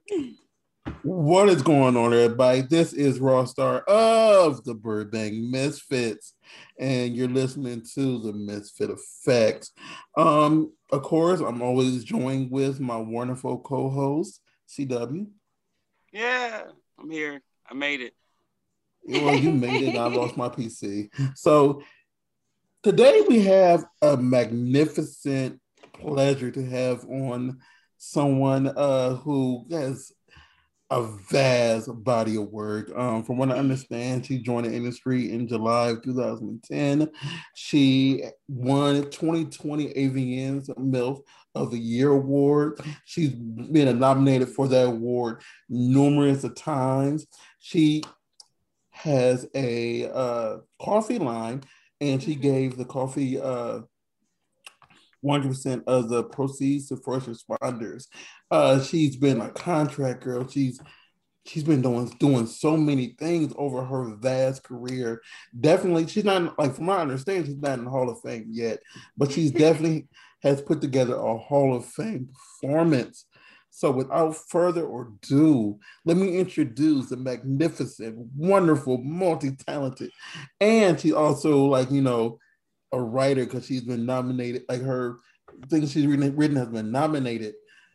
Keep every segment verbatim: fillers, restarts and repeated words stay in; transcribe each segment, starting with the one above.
What is going on, everybody? This is Raw Star of the Burbank Misfits, and you're listening to the Misfit Effect. Um, of course, I'm always joined with my wonderful co-host, C W. Yeah, I'm here. I made it. Well, you made it, and I lost my P C. So today we have a magnificent pleasure to have on someone uh, who has a vast body of work. Um, from what I understand, she joined the industry in July of two thousand ten. She won twenty twenty A V N's MILF of the Year award. She's been nominated for that award numerous of times. She has a uh, coffee line, and she gave the coffee uh, one hundred percent of the proceeds to first responders. Uh, she's been a contract girl. She's she's been doing doing so many things over her vast career. Definitely, she's not, like, from my understanding, she's not in the Hall of Fame yet, but she's definitely has put together a Hall of Fame performance. So without further ado, let me introduce the magnificent, wonderful, multi-talented, and she also, like, you know, a writer, because she's been nominated, like her things she's written, written has been nominated.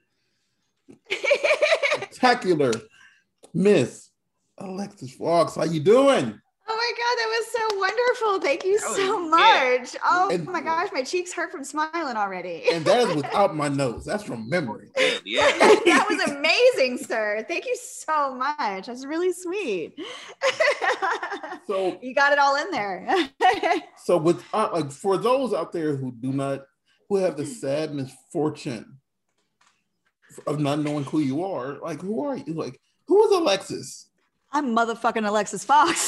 Spectacular Miss Alexis Fox. How you doing? Oh my God, that was so wonderful. Thank you Oh, so yeah. much. Oh And- my gosh, my cheeks hurt from smiling already. And that is without my notes. That's from memory. Hell yeah. That was amazing, sir. Thank you so much. That's really sweet. So, You got it all in there. so with uh, like, for those out there who do not, who have the sad misfortune of not knowing who you are, like, who are you? Like, who is Alexis? I'm motherfucking Alexis Fox.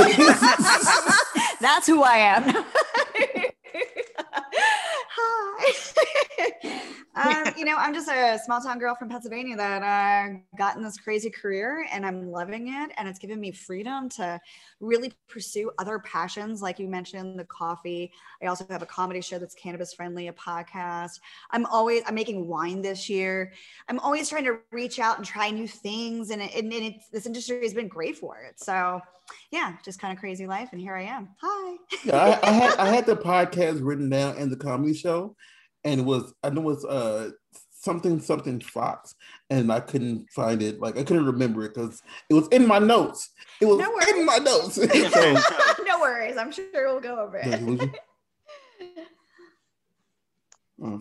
That's who I am. Hi. um, you know, I'm just a small town girl from Pennsylvania that uh, got in this crazy career, and I'm loving it. And it's given me freedom to really pursue other passions. Like you mentioned, the coffee. I also have a comedy show that's cannabis friendly, a podcast. I'm always, I'm making wine this year. I'm always trying to reach out and try new things. And, it, and it's, this industry has been great for it. So yeah, just kind of crazy life. And here I am. Hi. Yeah, I, I had I had the podcast written down and the comedy show, and it was, I know it's uh something something Fox, and I couldn't find it. Like, I couldn't remember it because it was in my notes. It was No worries. in my notes. So, No worries. I'm sure we'll go over Did I lose it. you? Oh,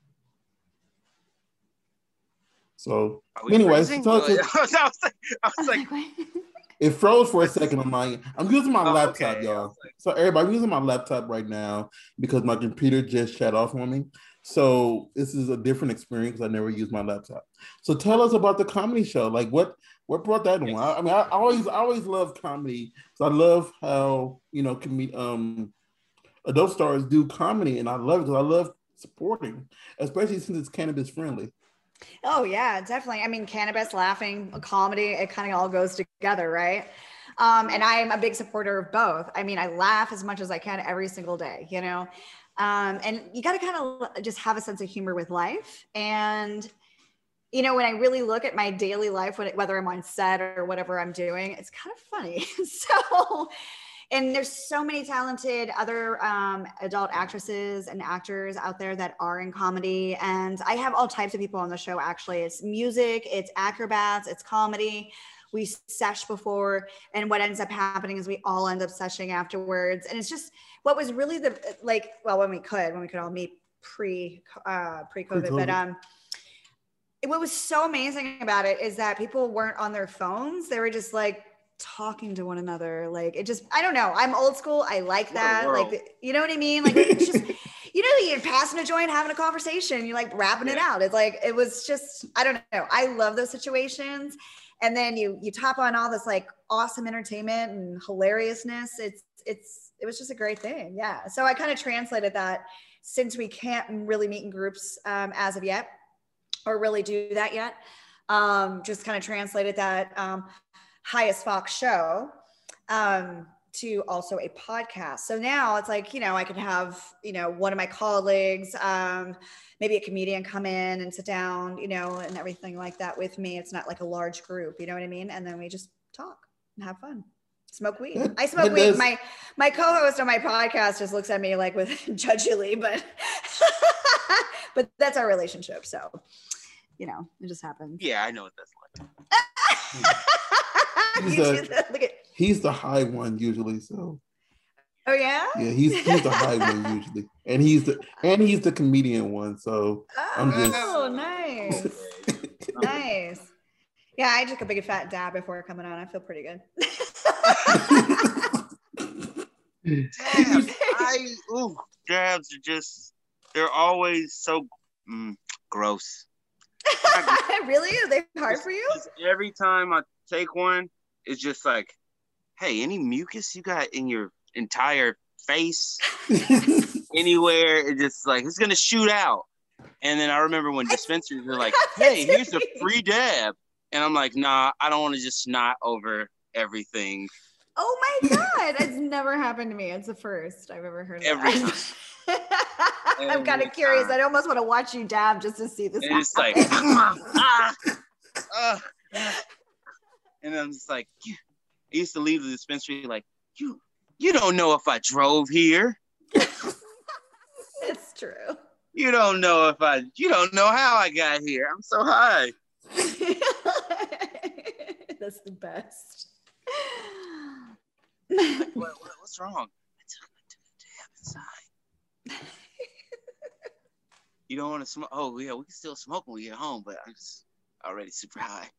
so Are we anyways, freezing? so, so I was like, I was like, it froze for a second on my. I'm using my Oh, laptop, okay. y'all. I was like- So everybody, I'm using my laptop right now because my computer just shut off on me. So this is a different experience. I never used my laptop. So tell us about the comedy show. Like, what what brought that on? I, I mean, I always I always love comedy. So I love how, you know, com- um adult stars do comedy, and I love it because I love supporting, especially since it's cannabis friendly. Oh yeah, definitely. I mean, cannabis, laughing, comedy, it kind of all goes together, right? Um, and I am a big supporter of both. I mean, I laugh as much as I can every single day, you know? Um, and you got to kind of just have a sense of humor with life. And, you know, when I really look at my daily life, when it, whether I'm on set or whatever I'm doing, it's kind of funny. So, and there's so many talented other um, adult actresses and actors out there that are in comedy. And I have all types of people on the show, actually. It's music, it's acrobats, it's comedy. We sesh before, and what ends up happening is we all end up seshing afterwards. And it's just what was really the, like, well, when we could, when we could all meet pre, uh, pre-COVID, Pre-COVID. but um, what was so amazing about it is that people weren't on their phones. They were just like talking to one another. Like, it just, I don't know. I'm old school. I like What a that. world. Like, you know what I mean? Like, it's just, you know, you're passing a joint, having a conversation, you're like wrapping it Yeah. out. It's like, it was just, I don't know. I love those situations. And then you, you top on all this like awesome entertainment and hilariousness. It's, it's, it was just a great thing. Yeah. So I kind of translated that, since we can't really meet in groups um, as of yet, or really do that yet. Um, just kind of translated that um, Highest Fox show um, to also a podcast. So now it's like, you know, I could have, you know, one of my colleagues, um, maybe a comedian come in and sit down, you know, and everything like that with me. It's not like a large group, you know what I mean? And then we just talk and have fun. Smoke weed. I smoke weed. My my co-host on my podcast just looks at me like with judgily, but but that's our relationship. So, you know, it just happens. Yeah, I know what that's like. he's, the, Look at, he's the high one usually. So. Oh yeah. Yeah, he's he's the high one usually, and he's the and he's the comedian one. So oh, I'm just. Oh, nice, nice. Yeah, I took a big fat dab before coming on. I feel pretty good. Dabs, I ooh, dabs are just they're always so mm, gross. Really? Are they hard for you? Every time I take one, it's just like, hey, any mucus you got in your entire face, anywhere, it's just like it's gonna shoot out. And then I remember when dispensaries were like, hey, here's a free dab. And I'm like, nah, I don't want to just snot over everything. Oh my God. It's never happened to me. It's the first I've ever heard of Every that. I'm kind of curious. I almost want to watch you dab just to see this. And it's like, ah, ah, and I'm just like, I used to leave the dispensary like, you, you don't know if I drove here. It's true. You don't know if I, you don't know how I got here. I'm so high. That's the best. Like, what, what, what's wrong? I took, I took a dab inside. You don't want to smoke? Oh yeah, we can still smoke when we get home, but I'm just already super high.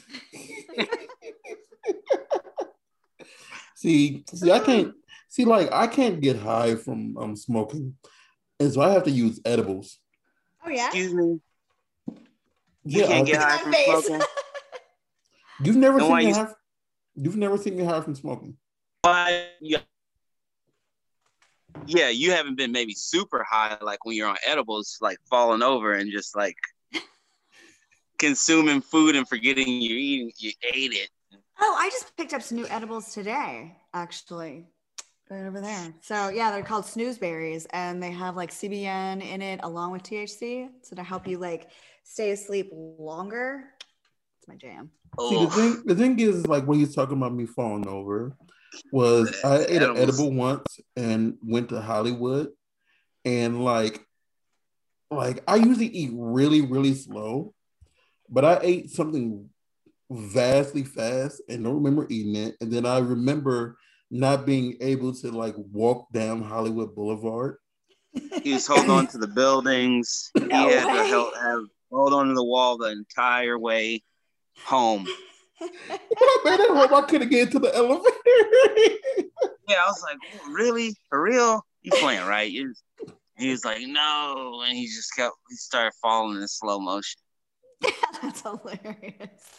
see, see, I can't see like I can't get high from um smoking, and so I have to use edibles. Oh yeah. Excuse me. You yeah, can't get high from smoking. You've never seen me you... high. You've never seen me high from smoking. Why? Yeah. Yeah, you haven't been maybe super high, like when you're on edibles, like falling over and just like consuming food and forgetting you're eating, you ate it. Oh, I just picked up some new edibles today, actually, right over there. So yeah, they're called snoozeberries, and they have like C B N in it along with T H C, so to help you like stay asleep longer. It's my jam. See, the thing, the thing is, like when he's talking about me falling over, was I ate an edible once and went to Hollywood, and like, like I usually eat really, really slow, but I ate something vastly fast and don't remember eating it, and then I remember not being able to like walk down Hollywood Boulevard. He was holding on to the buildings. No he had way. to help, have, hold on to the wall the entire way home. When I made it home, I couldn't get to the elevator. Yeah, I was like, really? For real? You playing, right? You he was like, no. And he just kept, he started falling in slow motion. Yeah, that's hilarious.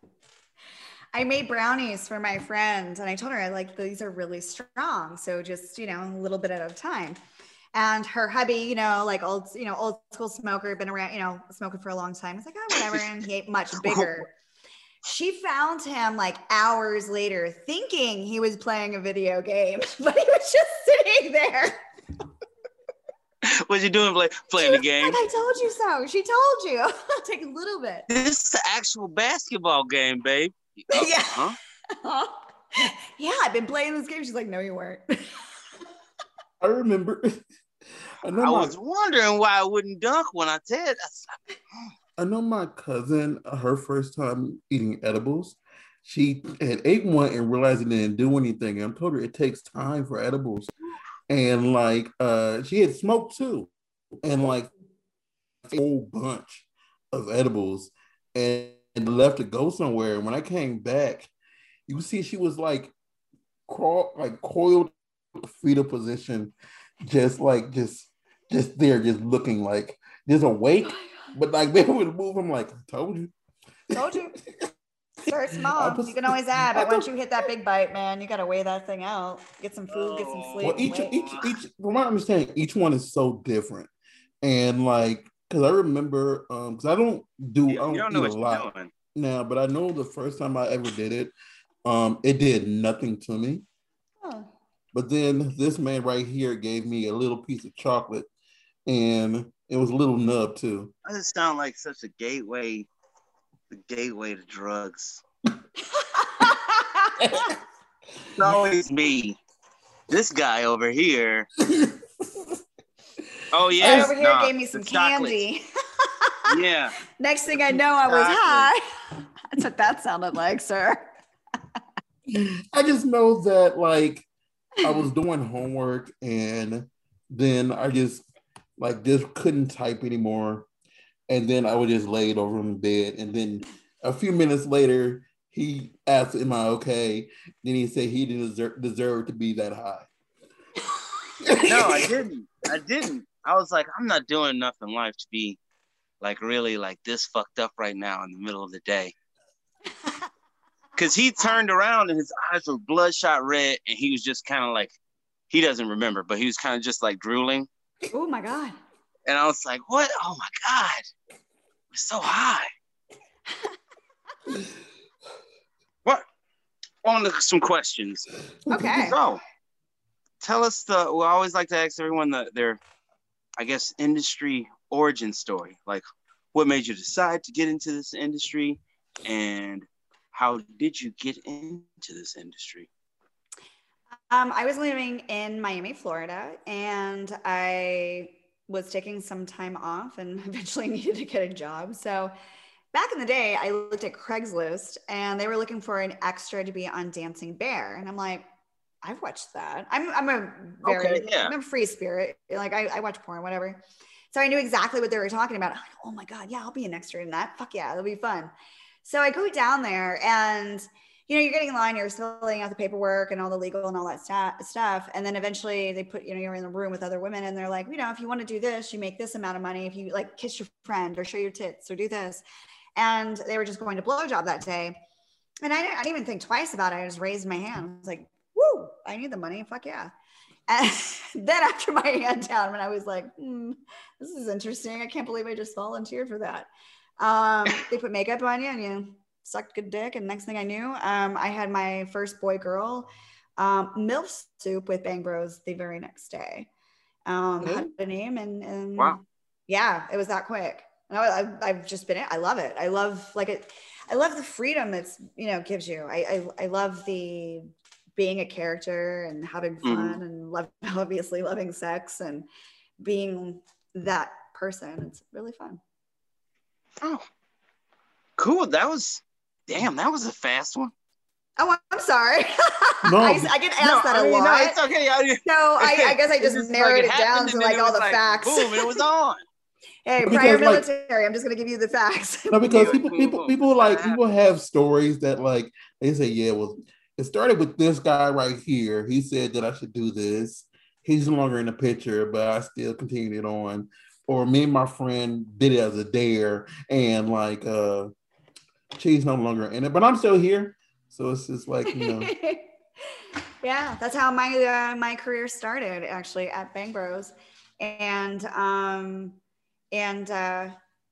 I made brownies for my friend, and I told her, I like, these are really strong. So just, you know, a little bit at a time. And her hubby, you know, like old, you know, old school smoker, been around, you know, smoking for a long time. It's like, oh, whatever. And he ate much bigger. She found him like hours later thinking he was playing a video game, but he was just sitting there. What's he doing? Play, playing the game? Like, I told you so. She told you. Take a little bit. This is the actual basketball game, babe. Oh, yeah. Huh? Yeah, I've been playing this game. She's like, no, you weren't. I remember. I, know I my, was wondering why I wouldn't dunk when I did. I know my cousin, her first time eating edibles, she had ate one and realized it didn't do anything. And I told her it takes time for edibles. And like, uh, she had smoked too. And like a whole bunch of edibles and, and left to go somewhere. And when I came back, you see she was like, crawl, like coiled fetal position, just like, just, just there, just looking like, just awake. But like they would move, I'm like, I told you. Told you. Start small. You can always add, but once you hit that big bite, man, you gotta weigh that thing out. Get some food, get some sleep. Well, each each each from my understanding, each one is so different. And like, cause I remember, um, cause I don't do you, I don't, you don't know eat what a you're lot doing. now, but I know the first time I ever did it, um, it did nothing to me. Oh. But then this man right here gave me a little piece of chocolate, and it was a little nub too. That just sound like such a gateway, the gateway to drugs. It's always me. This guy over here. Oh yeah, over here nah, gave me some candy. Yeah. Next thing I know, I was high. That's what that sounded like, sir. I just know that like I was doing homework and then I just like just couldn't type anymore. And then I would just lay it over in bed. And then a few minutes later, he asked, am I okay? Then he said he didn't deserve, deserve to be that high. No, I didn't. I didn't. I was like, I'm not doing enough in life to be like really like this fucked up right now in the middle of the day. Because he turned around and his eyes were bloodshot red and he was just kind of like, he doesn't remember, but he was kind of just like drooling. Oh my God. And I was like, what? Oh my God. We're so high. What? On to some questions. Okay. So, tell us the, well, I always like to ask everyone the, their, I guess, industry origin story. Like, what made you decide to get into this industry? And how did you get into this industry? Um, I was living in Miami, Florida, and I was taking some time off and eventually needed to get a job. So back in the day, I looked at Craigslist and they were looking for an extra to be on Dancing Bear. And I'm like, I've watched that. I'm, I'm a very, okay, yeah. I'm a free spirit. Like I, I watch porn, whatever. So I knew exactly what they were talking about. I'm like, oh my God, yeah, I'll be an extra in that. Fuck yeah, it'll be fun. So I go down there and, you know, you're getting in line, you're filling out the paperwork and all the legal and all that st- stuff. And then eventually they put, you know, you're in the room with other women and they're like, you know, if you want to do this, you make this amount of money. If you like kiss your friend or show your tits or do this. And they were just going to blowjob that day. And I didn't, I didn't even think twice about it. I just raised my hand. I was like, woo, I need the money. Fuck yeah. And then after my hand down, when I was like, hmm, this is interesting. I can't believe I just volunteered for that. Um, they put makeup on you and you sucked good dick. And next thing I knew, um, I had my first boy girl um, MILF soup with Bang Bros the very next day. Um, Really? Had a name and, and Wow. yeah, it was that quick. And I, I've, I've just been, I love it. I love like it. I love the freedom it's, you know, gives you. I, I, I love the being a character and having fun Mm-hmm. and love, obviously loving sex and being that person. It's really fun. Oh, cool. That was, damn, that was a fast one. Oh, I'm sorry. No. I, I get asked No, that I a mean, lot. no, it's okay. I, So I, I guess I it's just just narrowed like it down happened to and like then it all was the like, facts. Boom, and it was on. Hey, Because, prior like- military. I'm just going to give you the facts. No, because Yeah, people, cool, people, cool. people like That people have stories that like they say, yeah, well, it started with this guy right here. He said that I should do this. He's no longer in the picture, but I still continued it on. Or me and my friend did it as a dare, and like uh, she's no longer in it, but I'm still here. So it's just like, you know, Yeah, that's how my uh, my career started actually at Bang Bros, and um, and uh,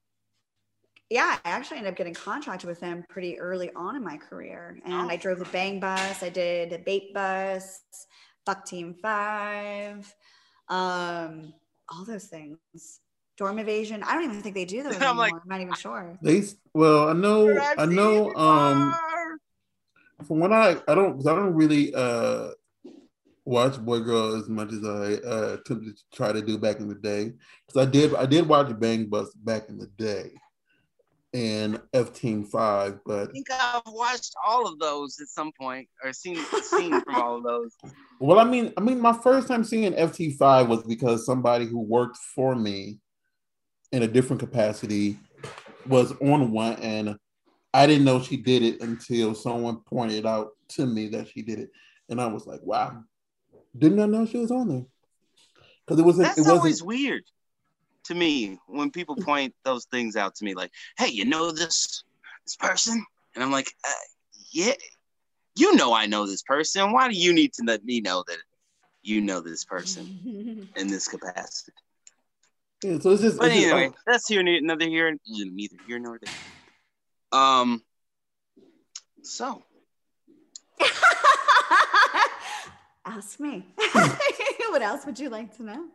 yeah, I actually ended up getting contracted with them pretty early on in my career, and I drove the Bang Bus, I did a Bait Bus, Fuck Team Five, um, all those things. Dorm Evasion. I don't even think they do those I'm anymore. like- I'm not even sure. they well, I know, I've I seen know, it um. before. From what I I don't cause I don't really uh watch Boy Girl as much as I uh attempted to try to do back in the day. Because I did I did watch Bang Bus back in the day and F Team Five, I but think I've watched all of those at some point, or seen seen from all of those. well, I mean, I mean, my first time seeing F T five was because somebody who worked for me in a different capacity was on one, and I didn't know she did it until someone pointed out to me that she did it, and I was like, "Wow, didn't I know she was on there?" Because it wasn't. That's it wasn't. always weird to me when people point those things out to me, like, "Hey, you know this this person?" And I'm like, uh, "Yeah, you know I know this person. Why do you need to let me know that you know this person in this capacity?" Yeah, so it's just. But it's just- anyway, that's here neither here neither here nor there. Um. So Ask me. What else would you like to know?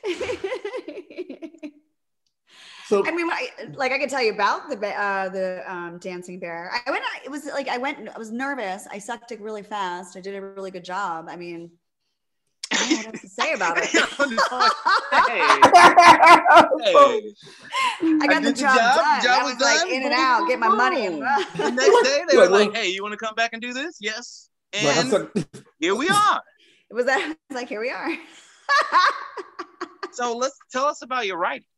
So I mean, I, like I could tell you about the uh, the um, dancing bear. I went. It was like I went. I was nervous. I sucked it really fast. I did a really good job. I mean, I don't know what else to say about it. hey, hey. I got I the did job, the job. done. The job I was was like done. in and Boom, out, boom, get my money. boom. The next day, they were like, "Hey, you want to come back and do this?" Yes. like, And I'm so- here we are. It was that. I was like, here we are. So let's tell us about your writing.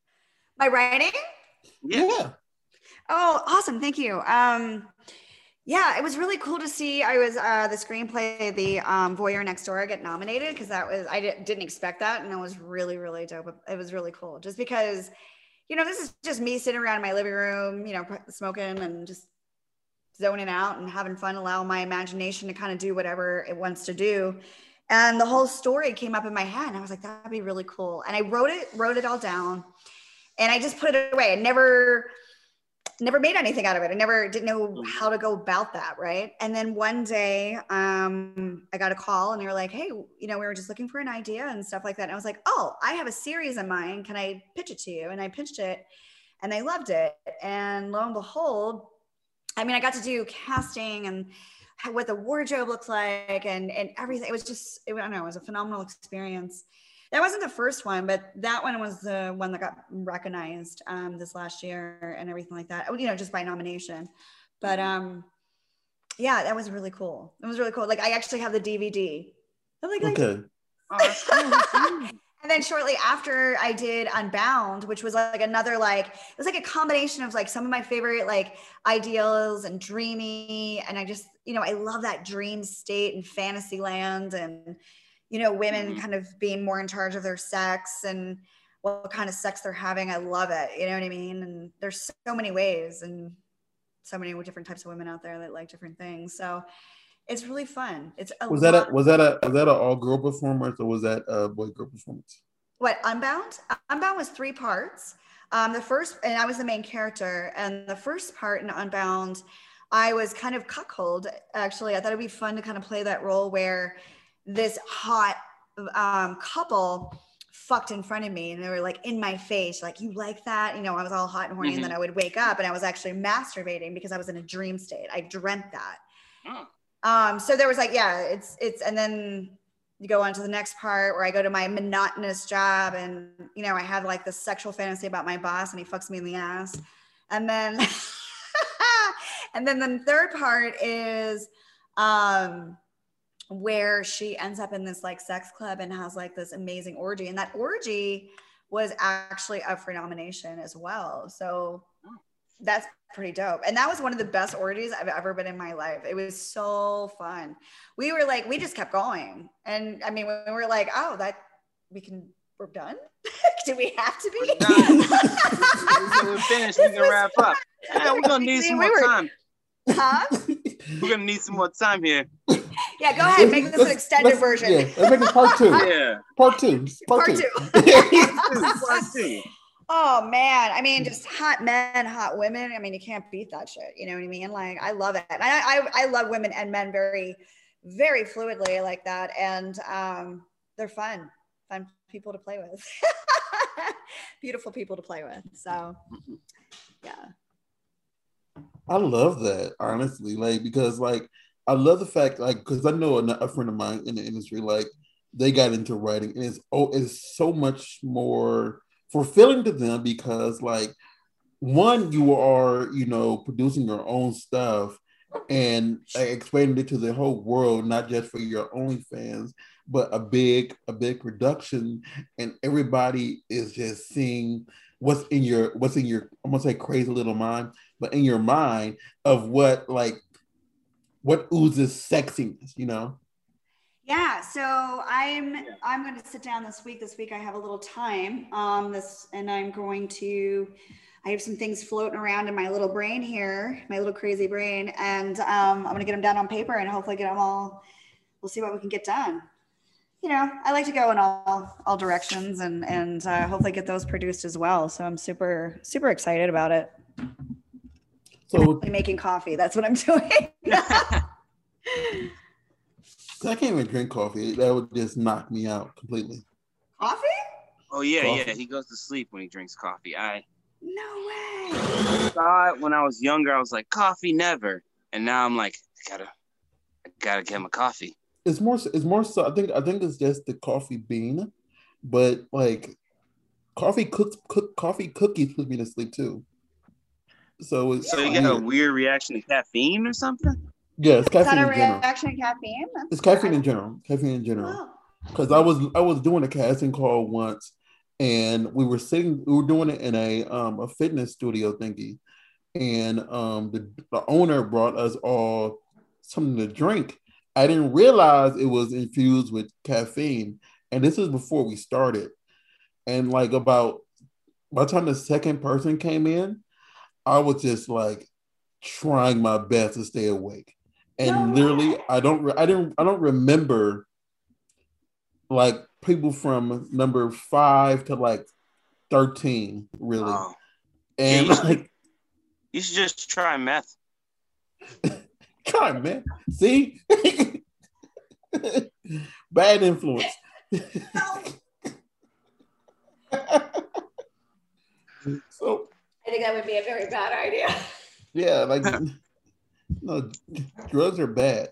My writing? Yes. yeah. Oh, awesome. Thank you. Um, yeah, it was really cool to see. I was uh, the screenplay, the um, Voyeur Next Door, get nominated because that was, I di- didn't expect that. And it was really, really dope. It was really cool just because, you know, this is just me sitting around in my living room, you know, smoking and just zoning out and having fun, allowing my imagination to kind of do whatever it wants to do. And the whole story came up in my head and I was like, that'd be really cool. And I wrote it, wrote it all down and I just put it away. I never, never made anything out of it. I never didn't know how to go about that. Right. And then one day um, I got a call and they were like, hey, you know, we were just looking for an idea and stuff like that. And I was like, oh, I have a series in mind. Can I pitch it to you? And I pitched it and they loved it. And lo and behold, I mean, I got to do casting and what the wardrobe looked like and, and everything. It was just, it, I don't know, it was a phenomenal experience. That wasn't the first one, but that one was the one that got recognized um, this last year and everything like that, you know, just by nomination. But um, yeah, that was really cool. It was really cool. Like I actually have the D V D. I'm like, Okay. Oh, that's cool. And then shortly after I did Unbound, which was like another, like, it was like a combination of like some of my favorite like ideals and dreamy. And I just, you know, I love that dream state and fantasy land and, you know, women Mm-hmm. kind of being more in charge of their sex and what kind of sex they're having. I love it. You know what I mean? And there's so many ways and so many different types of women out there that like different things. So it's really fun. It's a Was that a lot- was that a was that an all girl performance or was that a boy girl performance? What, Unbound? Unbound was three parts. Um, the first, and I was the main character. And the first part in Unbound, I was kind of cuckold. Actually, I thought it'd be fun to kind of play that role where this hot um, couple fucked in front of me, and they were like in my face, like, "You like that?" You know, I was all hot and horny, Mhm. and then I would wake up, and I was actually masturbating because I was in a dream state. I dreamt that. Oh. Um, so there was like, yeah, it's, it's, and then you go on to the next part where I go to my monotonous job and, you know, I have like this sexual fantasy about my boss and he fucks me in the ass. And then, and then the third part is, um, where she ends up in this like sex club and has like this amazing orgy. And that orgy was actually up for nomination as well. So that's pretty dope. And that was one of the best orgies I've ever been in my life. It was so fun. We were like, we just kept going. And I mean, when we were like, oh, that we can, we're done. Do we have to be? We're finished. We can wrap up. Yeah, we're gonna need some We more were- time. Huh? We're gonna need some more time here. Yeah, go ahead. Make this an Let's- extended let's- version. Yeah, let's make it part two. Yeah. Part two. Part, Part two. two. Part two. Oh man, I mean, just hot men, hot women. I mean, you can't beat that shit. You know what I mean? Like, I love it. And I, I, I love women and men very, very fluidly like that. And um, they're fun, fun people to play with. Beautiful people to play with. So, yeah. I love that, honestly, like, because like I love the fact, like, because I know a, a friend of mine in the industry, like, they got into writing, and it's oh, it's so much more fulfilling to them because, like, one, you are, you know, producing your own stuff and uh, explaining it to the whole world, not just for your OnlyFans, but a big, a big production, and everybody is just seeing what's in your, what's in your, I'm gonna say crazy little mind, but in your mind of what, like, what oozes sexiness, you know? Yeah, so I'm I'm going to sit down this week. This week I have a little time. Um, this and I'm going to. I have some things floating around in my little brain here, my little crazy brain, and um, I'm going to get them down on paper and hopefully get them all. We'll see what we can get done. You know, I like to go in all all directions and and uh, hopefully get those produced as well. So I'm super super excited about it. So I'm making coffee. That's what I'm doing. I can't even drink coffee. That would just knock me out completely. Coffee? Oh yeah, Coffee. yeah. He goes to sleep when he drinks coffee. I No way. thought when I was younger, I was like, coffee never. And now I'm like, I gotta, I gotta get him a coffee. It's more. It's more so. I think. I think it's just the coffee bean, but like, coffee cooks. Cook coffee cookies put me to sleep too. So it's So you weird. got a weird reaction to caffeine or something? Yeah, it's Is that caffeine a in general. reaction to caffeine? That's It's caffeine in general. Caffeine in general. Wow. Because I was I was doing a casting call once, and we were sitting. We were doing it in a um a fitness studio thingy, and um the, the owner brought us all something to drink. I didn't realize it was infused with caffeine, and this is before we started. And like about by the time the second person came in, I was just like trying my best to stay awake. And No literally, way. I don't, re- I didn't, I don't remember like people from number five to like thirteen, really. Oh, And Yeah, you- like, you should just try meth. God, man, see, bad influence. So I think that would be a very bad idea. yeah, like no, drugs are bad.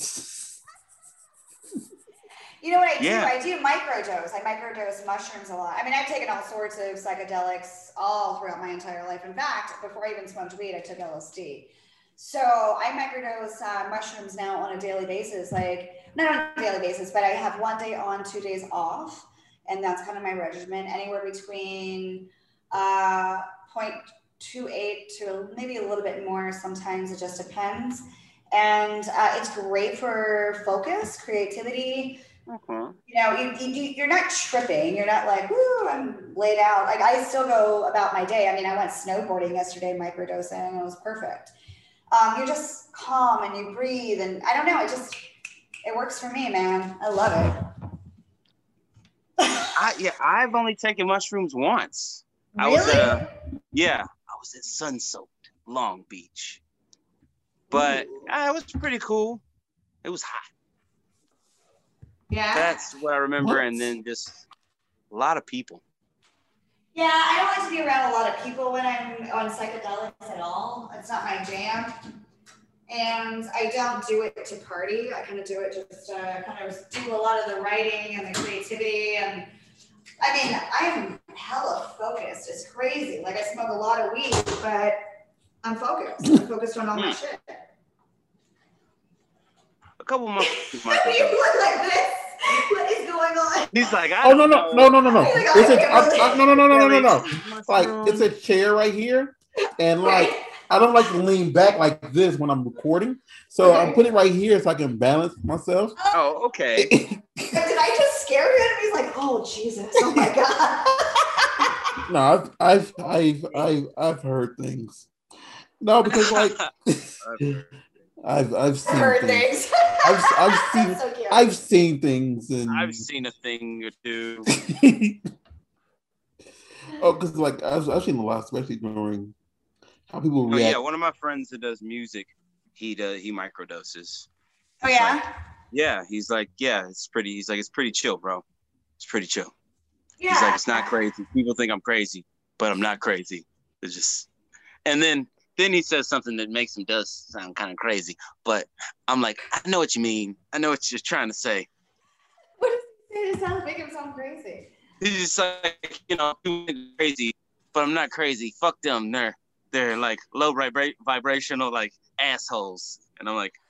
You know what I do? Yeah. I do microdose. I microdose mushrooms a lot. I mean, I've taken all sorts of psychedelics all throughout my entire life. In fact, before I even smoked weed, I took L S D. So I microdose uh, mushrooms now on a daily basis. Like, not on a daily basis, but I have one day on, two days off. And that's kind of my regimen, anywhere between uh, zero point two eight to maybe a little bit more. Sometimes it just depends. And uh, it's great for focus, creativity. Uh-huh. You know, you, you, you're not tripping. You're not like, woo, I'm laid out. Like, I still go about my day. I mean, I went snowboarding yesterday, microdosing, and it was perfect. Um, you're just calm and you breathe. And I don't know, it just, it works for me, man. I love it. I yeah, I've only taken mushrooms once. I was Really? at a, yeah, I was at sun-soaked Long Beach, but uh, it was pretty cool. It was hot. Yeah. That's what I remember, What? and then just a lot of people. Yeah, I don't like to be around a lot of people when I'm on psychedelics at all. It's not my jam. And I don't do it to party. I kind of do it just uh, kind of do a lot of the writing and the creativity. And I mean, I'm hella focused. It's crazy. Like, I smoke a lot of weed, but I'm focused. I'm focused on all my shit. A couple months. You look like this. What is going on? He's like, I Oh no don't no know. no no no no! He's like, It's I a, can't I, believe I, no no no no no no no! Mushroom. Like it's a chair right here, and like I don't like to lean back like this when I'm recording, so I'm putting it right here so I can balance myself. Oh, okay. Did I just scare him? He's like, oh, Jesus. Oh, my God. No, I've I've I've I've I've heard things. No, because like I've I've seen Heard things. things. I've I've seen So cute. I've seen things and I've seen a thing or two. oh, because like I've I've seen a lot, especially during how people Oh react. yeah, one of my friends that does music, he does he microdoses. Oh, yeah? Yeah, he's like, yeah, it's pretty. He's like, it's pretty chill, bro. It's pretty chill. Yeah. He's like, it's not crazy. People think I'm crazy, but I'm not crazy. It's just, and then then he says something that makes him does sound kind of crazy. But I'm like, I know what you mean. I know what you're trying to say. What does he say to sound, make him sound crazy? He's just like, you know, you think I'm crazy, but I'm not crazy. Fuck them. They're they're like low vibra- vibrational like assholes. And I'm like,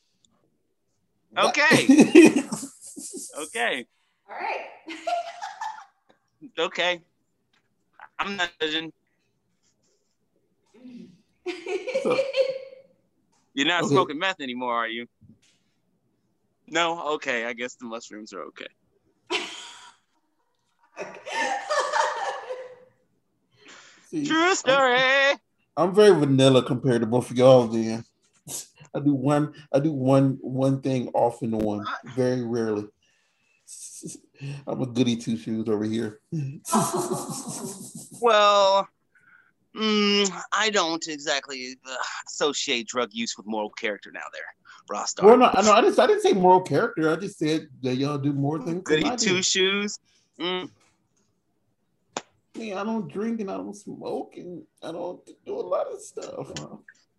okay, okay, All right. okay. I'm not judging. So- You're not Okay. smoking meth anymore, are you? No? Okay, I guess the mushrooms are okay. See, True story. I'm, I'm very vanilla compared to both of y'all. Then I do one I do one one thing off and on, very rarely. I'm a goody two shoes over here. Well, Mm, I don't exactly uh, associate drug use with moral character now there, Rostar. Well, no, I know I didn't I didn't say moral character. I just said that y'all do more things than Goody I do. two shoes. Mm. I mean, I don't drink and I don't smoke and I don't do a lot of stuff. Huh?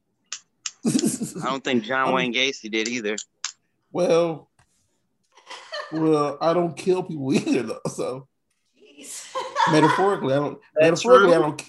I don't think John I'm- Wayne Gacy did either. Well, well, I don't kill people either, though. So Jeez. metaphorically, I don't. That's metaphorically, true. I don't.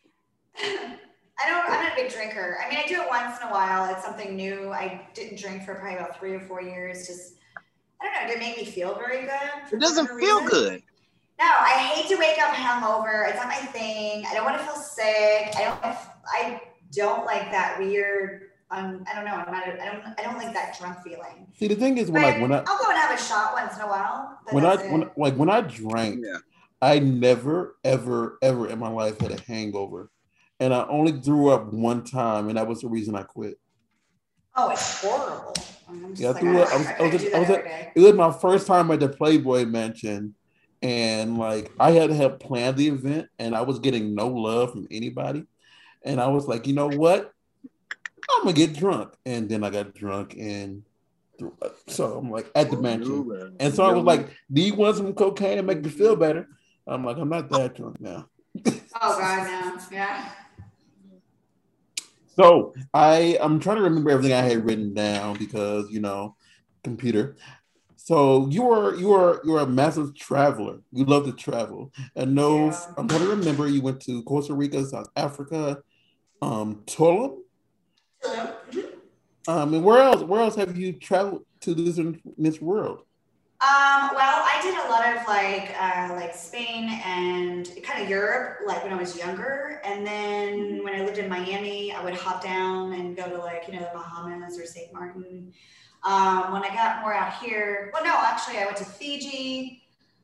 I don't, I'm not a big drinker. I mean, I do it once in a while. It's something new. I didn't drink for probably about three or four years. Just, I don't know, it didn't make me feel very good. It doesn't feel reason. good. No, I hate to wake up hungover. It's not my thing. I don't want to feel sick. I don't, I don't like that weird, um, I don't know. I'm not, I don't, I don't like that drunk feeling. See, the thing is, when But like when I I'll go and have a shot once in a while. But when I that's it. when like when I drank, Yeah. I never ever ever in my life had a hangover, and I only threw up one time, and that was the reason I quit. Oh, it's horrible. I'm just Yeah, I like, threw I, up. I was, I, I couldn't was, do at, that I was every at, day. it was my first time at the Playboy Mansion, and like I had to have planned the event, and I was getting no love from anybody, and I was like, you know what, I'm gonna get drunk, and then I got drunk, and threw up. So I'm like at the mansion, and so I was like, do you want some cocaine to make me feel better? I'm like, I'm not that drunk now. Oh God, no, yeah. So I I'm trying to remember everything I had written down because you know, computer. So you were you were you were a massive traveler. You love to travel. And no, Yeah. I'm trying to remember. You went to Costa Rica, South Africa, um, Tulum. Um, and where else? Where else have you traveled to this in this world? Um, well, I did a lot of like uh, like Spain and kind of Europe, like when I was younger. And then when I lived in Miami, I would hop down and go to like, you know, the Bahamas or Saint Martin. Um, when I got more out here, well, no, actually, I went to Fiji,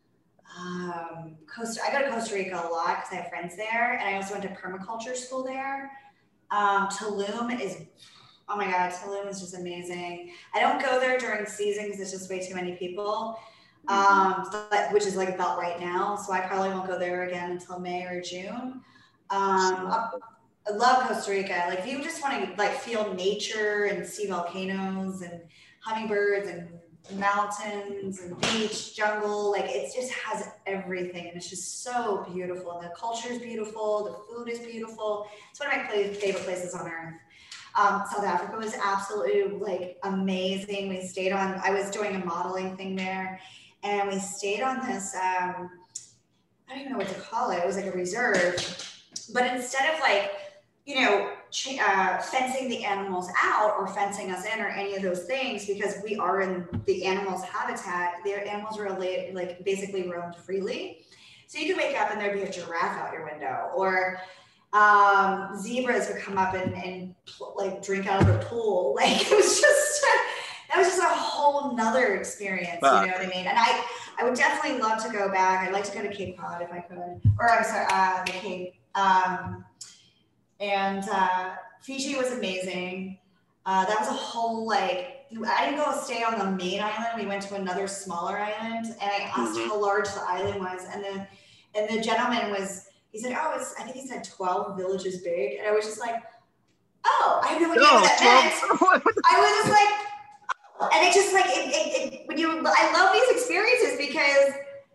um, Costa. I go to Costa Rica a lot because I have friends there, and I also went to permaculture school there. Um, Tulum is, oh my God, Tulum is just amazing. I don't go there during season because it's just way too many people, um, but, which is like about right now. So I probably won't go there again until May or June. Um, I, I love Costa Rica. Like if you just want to like feel nature and see volcanoes and hummingbirds and mountains and beach, jungle, like it just has everything, and it's just so beautiful. And the culture is beautiful, the food is beautiful. It's one of my favorite places on earth. Um, South Africa was absolutely like amazing. We stayed on, I was doing a modeling thing there, and we stayed on this, um, I don't even know what to call it. It was like a reserve, but instead of like, you know, uh, fencing the animals out or fencing us in or any of those things, because we are in the animals' habitat, the animals are like basically roamed freely. So you could wake up and there'd be a giraffe out your window, or um, zebras would come up and, and like drink out of the pool. Like it was just, that was just a whole nother experience, you know what I mean? And I, I would definitely love to go back. I'd like to go to Cape Cod if I could, or I'm sorry, uh, the Cape. Um, And uh, Fiji was amazing. Uh, that was a whole like, I didn't go stay on the main island. We went to another smaller island, and I asked mm-hmm. how large the island was. And the, and the gentleman was, he said, oh, it's, I think he said twelve villages big. And I was just like, oh, I have no idea no, what that meant. I was just like, oh. And it just like, it, it, it, when you, I love these experiences because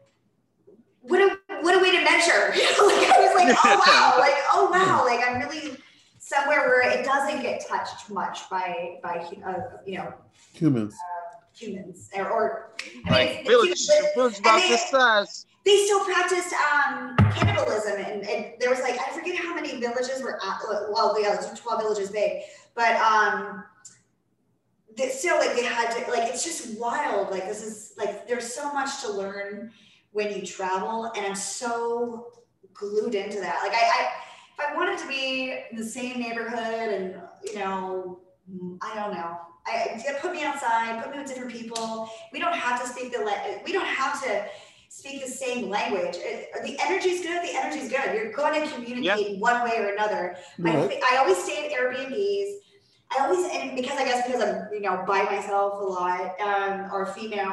what a, what a way to measure. You know, like I was like, oh wow, like oh wow, like I'm really somewhere where it doesn't get touched much by by uh, you know humans. Uh, humans or, or I like mean, village, humans, village about this size. They still practiced um, cannibalism, and, and there was like I forget how many villages were at, well, yeah, it was twelve villages big, but um, they still like they had to like it's just wild. Like this is like there's so much to learn when you travel, and I'm so glued into that. Like I, I, if I wanted to be in the same neighborhood and, you know, I don't know, I put me outside, put me with different people. We don't have to speak the, we don't have to speak the same language. It, the energy's good, the energy's good. You're going to communicate yep. one way or another. Right. I, I always stay at Airbnbs. I always, and because I guess because I'm, you know, by myself a lot, um, or female,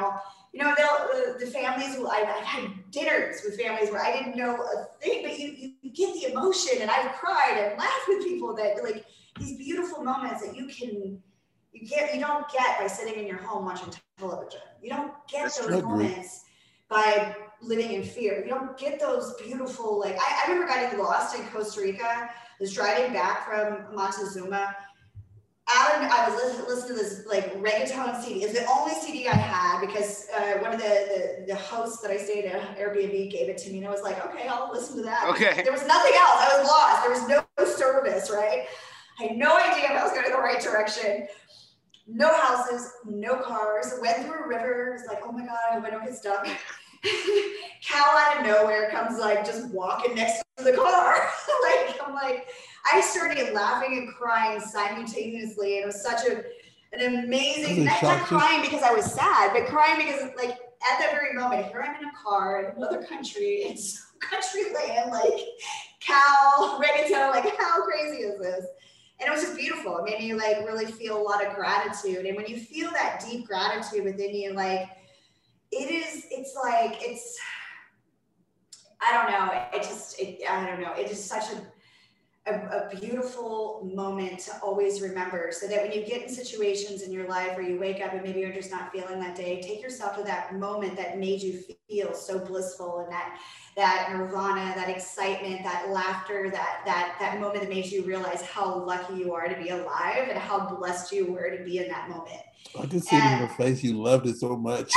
you know, the, the families who I've, I've had dinners with families where I didn't know a thing, but you, you get the emotion, and I've cried and laughed with people that like these beautiful moments that you can, you get, you don't get by sitting in your home watching television. You don't get That's those true. moments by living in fear. You don't get those beautiful, like, I, I remember getting lost in Costa Rica. I was driving back from Montezuma. Out of, I was listening, listening to this like reggaeton C D. It's the only C D I had because uh, one of the, the the hosts that I stayed at Airbnb gave it to me, and I was like, okay, I'll listen to that. Okay. There was nothing else. I was lost. There was no service, right? I had no idea if I was going in the right direction. No houses, no cars. Went through a river. It was like, oh my God, I hope I don't get stuck. Cal out of nowhere comes like just walking next to the car. Like, I'm like, I started laughing and crying simultaneously. And it was such a, an amazing, not, not crying because I was sad, but crying because like at that very moment, here I'm in a car in another country, in some country land, like Cal, reggaeton, like how crazy is this? And it was just beautiful. It made me like really feel a lot of gratitude. And when you feel that deep gratitude within you, like it is, it's like, it's, I don't know. It just, it, I don't know. It is such a, a, a beautiful moment to always remember, so that when you get in situations in your life where you wake up and maybe you're just not feeling that day, take yourself to that moment that made you feel so blissful, and that that nirvana, that excitement, that laughter, that that that moment that made you realize how lucky you are to be alive and how blessed you were to be in that moment. I can see and, it in your face. You loved it so much.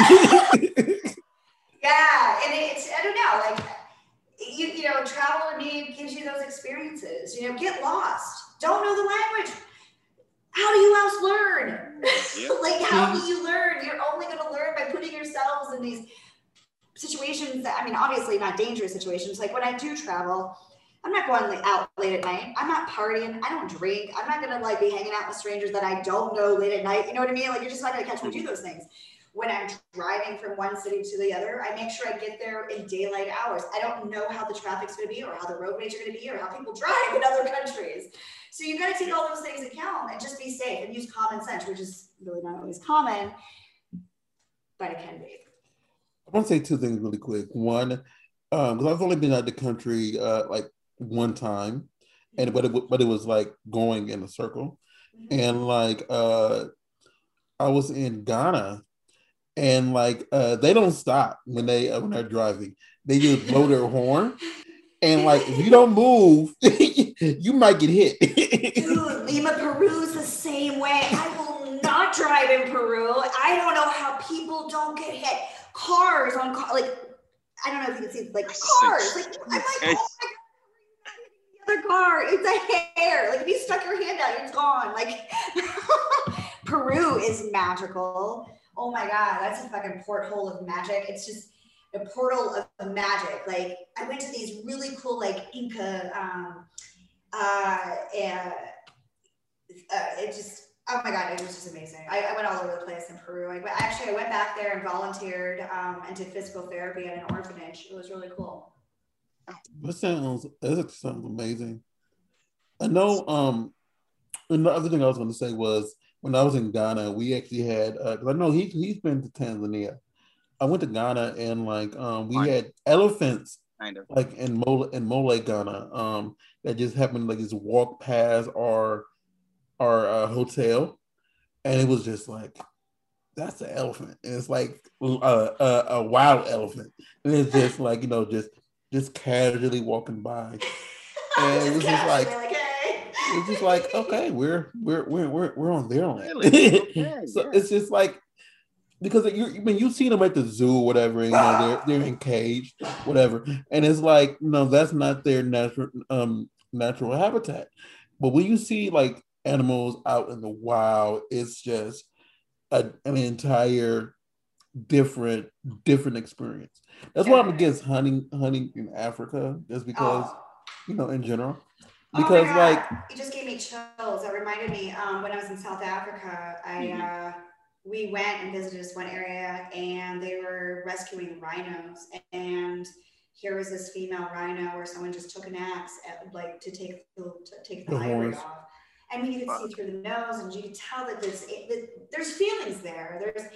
Yeah, and it's, I don't know, like, you you know, travel to me gives you those experiences. You know, get lost. Don't know the language. How do you else learn? Yeah. Like, how do you learn? You're only going to learn by putting yourselves in these situations that, I mean, obviously not dangerous situations. Like when I do travel, I'm not going like out late at night. I'm not partying. I don't drink. I'm not going to like be hanging out with strangers that I don't know late at night. You know what I mean? Like, you're just not going to catch me do those things. When I'm driving from one city to the other, I make sure I get there in daylight hours. I don't know how the traffic's going to be, or how the roadways are going to be, or how people drive in other countries. So you've got to take all those things into account and just be safe and use common sense, which is really not always common, but it can be. I want to say two things really quick. One, because um, I've only been out of the country uh, like one time, and but it, but it was like going in a circle, mm-hmm. and like uh, I was in Ghana. And like uh, they don't stop when they uh, when they're driving. They just blow their horn, and like if you don't move, you might get hit. Dude, Lima, Peru's the same way. I will not drive in Peru. I don't know how people don't get hit. Cars on car, like I don't know if you can see like cars. Like I'm like, oh my God, the other car. It's a hair. Like if you stuck your hand out, it's gone. Like Peru is magical. Oh my God, that's a fucking porthole of magic. It's just a portal of magic. Like I went to these really cool like Inca, um, uh, and uh, it just, oh my God, it was just amazing. I, I went all over the place in Peru. I, actually, I went back there and volunteered um, and did physical therapy at an orphanage. It was really cool. That sounds, that sounds amazing. I know, um, and the other thing I was going to say was, when I was in Ghana, we actually had, because uh, I know he, he's been to Tanzania. I went to Ghana and like um, we kind had elephants kind of like in Mole, in Mole, Ghana, um, that just happened to like just walk past our, our uh, hotel. And it was just like, that's an elephant. And it's like uh, a, a wild elephant. And it's just like, you know, just just casually walking by. And it was just like, it's just like, okay, we're we're we're we're, we're on their land. Really? Okay, so yeah. It's just like, because you when you see them at the zoo or whatever, you know, they're they're encaged, whatever, and it's like, no, that's not their natural um natural habitat. But when you see like animals out in the wild, it's just a, an entire different different experience. That's why I'm against hunting hunting in Africa, just because oh. you know, in general. Because oh like it just gave me chills. That reminded me um, when I was in South Africa, I mm-hmm. uh, we went and visited this one area, and they were rescuing rhinos. And here was this female rhino where someone just took an axe, at, like to take the to take the, the ivory off. I mean, you could see through the nose, and you could tell that there's it, there's feelings there. There's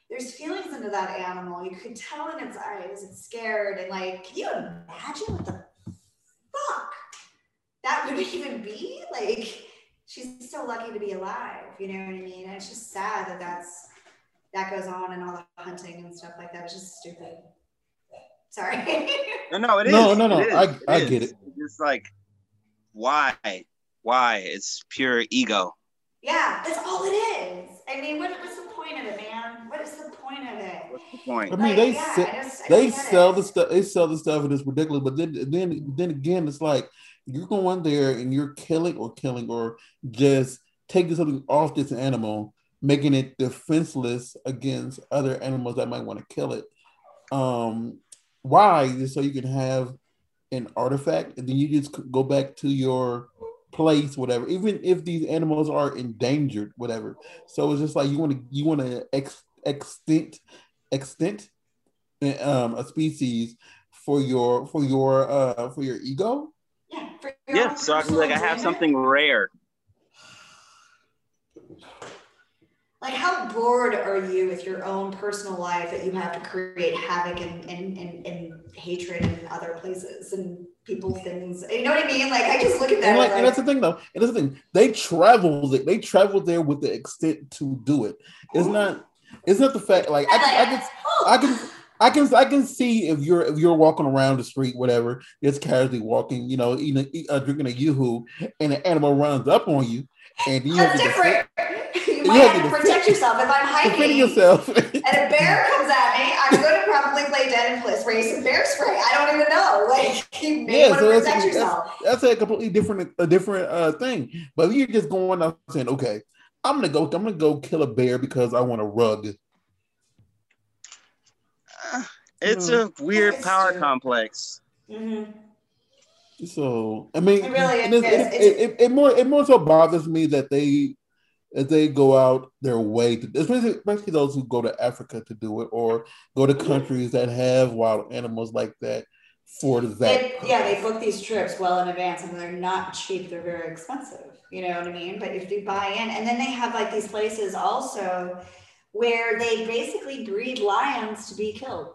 there's feelings into that animal. You could tell in its eyes, it's scared. And like, can you imagine what the fuck that would even be? Like, she's so lucky to be alive. You know what I mean? And it's just sad that that's, that goes on and all the hunting and stuff like that. It's just stupid. Sorry. No, no, it is. No, no, no. It is. I, It I is. get it. It's like, why? Why? It's pure ego. Yeah, that's all it is. I mean, what, what's the point of it, man? What is the point of it? What's the point? I mean, Like, they yeah, se- I just- I they don't get sell it. the stuff. They sell the stuff, and it's ridiculous. But then, then, then again, it's like you're going there and you're killing or killing or just taking something off this animal, making it defenseless against other animals that might want to kill it. Um, why? Just so you can have an artifact, and then you just go back to your place, whatever. Even if these animals are endangered, whatever. So it's just like you want to you want to ex, extinct extinct um, a species for your for your uh for your ego. Yeah, for your Yeah, own so I can be personal like, I have enjoyment. something rare. Like, how bored are you with your own personal life that you have to create havoc and, and, and, and hatred in other places and people, things? You know what I mean? Like, I just look at that And like, like, and that's the thing though. And that's the thing. They traveled it. They traveled there with the extent to do it. It's not. It's not the fact. Like I, can- I can. I can. I can. I can see if you're if you're walking around the street, whatever, just casually walking, you know, eating, eat, uh, drinking a yoo-hoo, and an animal runs up on you, and you that's have to different. defend, You you might have have to to protect yourself. If I'm defend hiking yourself. and a bear comes at me, I'm going to probably play dead and play spray some bear spray. I don't even know. Like, you may Yeah, want so to that's, protect that's, yourself. that's a completely different a different uh thing. But you're just going out saying, okay, I'm gonna go. I'm gonna go kill a bear because I want a rug. Uh, it's No. a weird It's power true. complex. Mm-hmm. So I mean, It really and it's, is. it, it, it, it more it more so bothers me that they that they go out their way to, especially, especially those who go to Africa to do it or go to countries that have wild animals like that for that. They, yeah, they book these trips well in advance, and they're not cheap. They're very expensive. You know what I mean? But if you buy in, and then they have like these places also where they basically breed lions to be killed,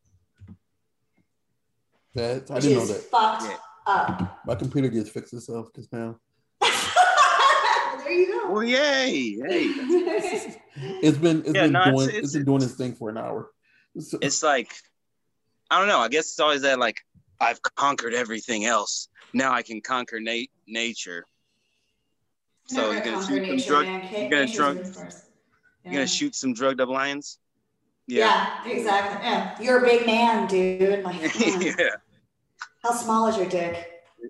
That I which didn't know is that. fucked Yeah. up. My computer just fixed itself just now. Well, there you go. Well, yay, hey. It's been it's Yeah, been no, it's- doing it's- it's been doing its thing for an hour. So, It's like, I don't know. I guess it's always that like, I've conquered everything else. Now I can conquer na- nature. So you're gonna shoot some drug. You're gonna drug. You're gonna shoot some drugged up lions. Yeah. yeah, exactly. Yeah, you're a big man, dude. Like, come on. yeah. How small is your dick?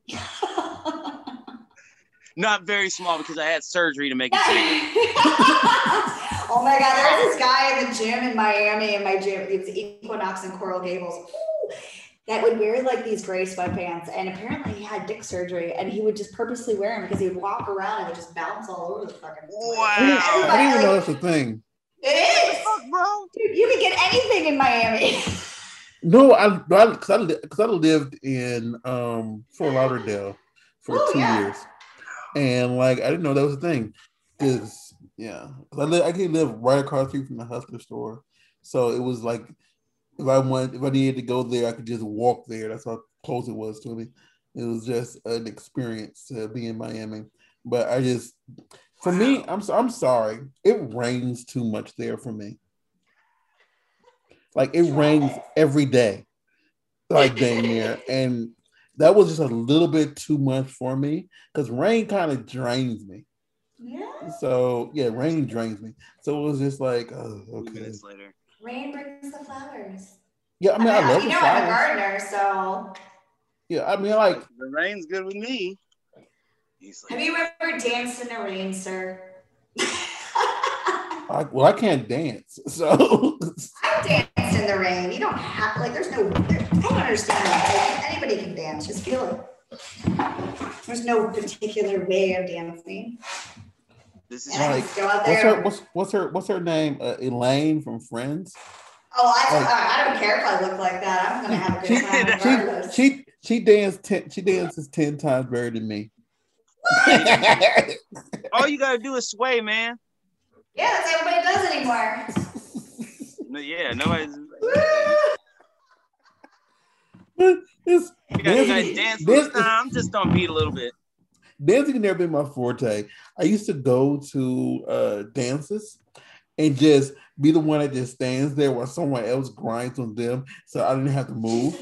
Not very small because I had surgery to make it bigger. Oh my God, there's this guy in the gym in Miami, in my gym, it's Equinox in Coral Gables, Ooh, that would wear like these gray sweatpants. And apparently he had dick surgery and he would just purposely wear them because he would walk around and it would just bounce all over the fucking place. Wow. I didn't even know that's a thing. It is. Fuck, bro. Dude, you can get anything in Miami. No, I because I because I, I lived in um Fort Lauderdale for Oh, two yeah. years, and like I didn't know that was a thing. Cause yeah, 'cause I live I could live right across the street from the Hustler store, so it was like if I went if I needed to go there, I could just walk there. That's how close it was to me. It was just an experience to be in Miami. But I just for me, I'm so- I'm sorry, it rains too much there for me. Like it rains every day, like dang near, and that was just a little bit too much for me because rain kind of drains me. Yeah. So yeah, rain drains me. So it was just like, oh, Two okay. minutes later. Rain brings the flowers. Yeah, I mean, I, I mean, love you the know, I'm a flowers. gardener, so Yeah, I mean, like, The rain's good with me. He's have like, you ever danced in the rain, sir? I, well, I can't dance, so I've danced in the rain. You don't have like. There's no. There, I don't understand that. Like, anybody can dance. Just feel it. There's no particular way of dancing. this is And I like, just go out what's there. her what's what's her what's her name? Uh, Elaine from Friends. Oh, I, like- I don't care if I look like that. I'm gonna have a She good time she regardless. she she danced ten, she dances ten times better than me. all you gotta do is sway, man. Yeah, that's what everybody does anymore. No, yeah, nobody's. But it's You got, dancing, you got dance dance, moves. Nah, I'm just on beat a little bit. dancing never been my forte. I used to go to uh, dances and just be the one that just stands there while someone else grinds on them, so I didn't have to move.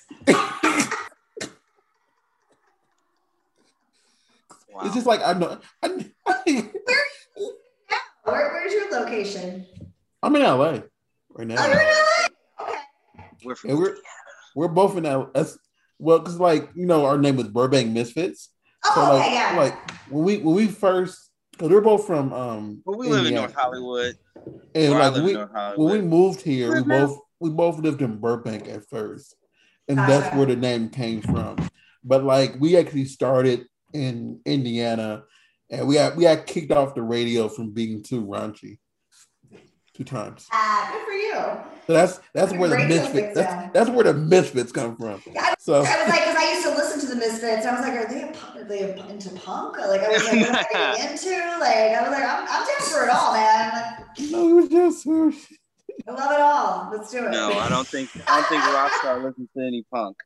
Wow. It's just like I know. I, I, Where, where's your location? I'm in L A right now. Oh, you're in L A? Okay. We're from And we're we're both in L A. Well, because like you know, our name was Burbank Misfits. Oh, So like okay, yeah. like when we when we first, because we're both from um. But we live in Indiana. North Hollywood. And Or I like live we in North when Hollywood. we moved here, we Live now? both we both lived in Burbank at first, and Gotcha. that's where the name came from. But like we actually started in Indiana, and we got we got kicked off the radio from being too raunchy, two times. Ah, good for you. So that's that's Good where the radio misfits things that's, down. that's where the misfits come from. Yeah, I, So I was like, because I used to listen to the Misfits. I was like, are they a, pu- are they into punk? Like, I was like, what am I getting into? Like, I was like, I'm, I'm down for it all, man. Like, no, it was just. It was, I love it all. Let's do it. No, I don't think I don't think Rockstar listens to any punk.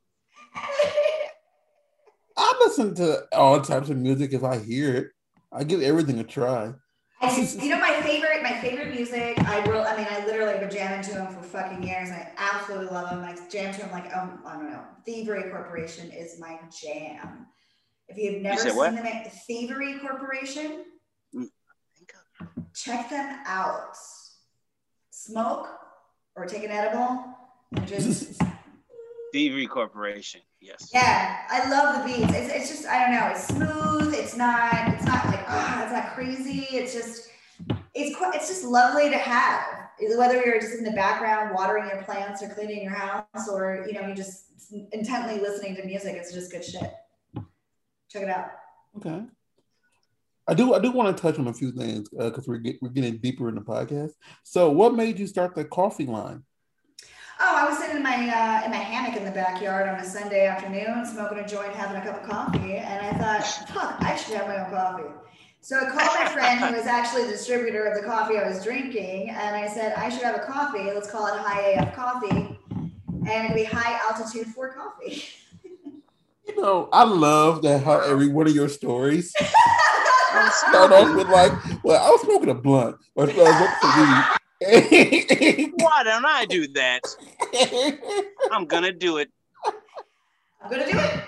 I listen to all types of music if I hear it. I give everything a try. I just, you know, my favorite, my favorite music. I will. I mean, I literally have been jamming to them for fucking years. And I absolutely love them. I jam to them like, um, I don't know. Thievery Corporation is my jam. If you've never said seen what? them, at Thievery Corporation, Mm, I think I- check them out. Smoke or take an edible and just Thievery Corporation. Yes. yeah, I love the beats. It's, it's just I don't know. It's smooth. It's not. It's not like ah, it's not crazy. It's just it's quite. It's just lovely to have. Whether you're just in the background watering your plants or cleaning your house, or you know you just intently listening to music, it's just good shit. Check it out. Okay. I do. I do want to touch on a few things because we're get, we're getting deeper in the podcast. So, what made you start the coffee line? Oh, I was sitting in my uh, in my hammock in the backyard on a Sunday afternoon, smoking a joint, having a cup of coffee, and I thought, fuck, I should have my own coffee. So I called my friend who was actually the distributor of the coffee I was drinking, and I said, I should have a coffee. Let's call it High A F Coffee, and it'll be High Altitude four Coffee. You know, I love that how every one of your stories start off with like, well, I was smoking a blunt or uh, Why don't I do that? I'm gonna do it. I'm gonna do it.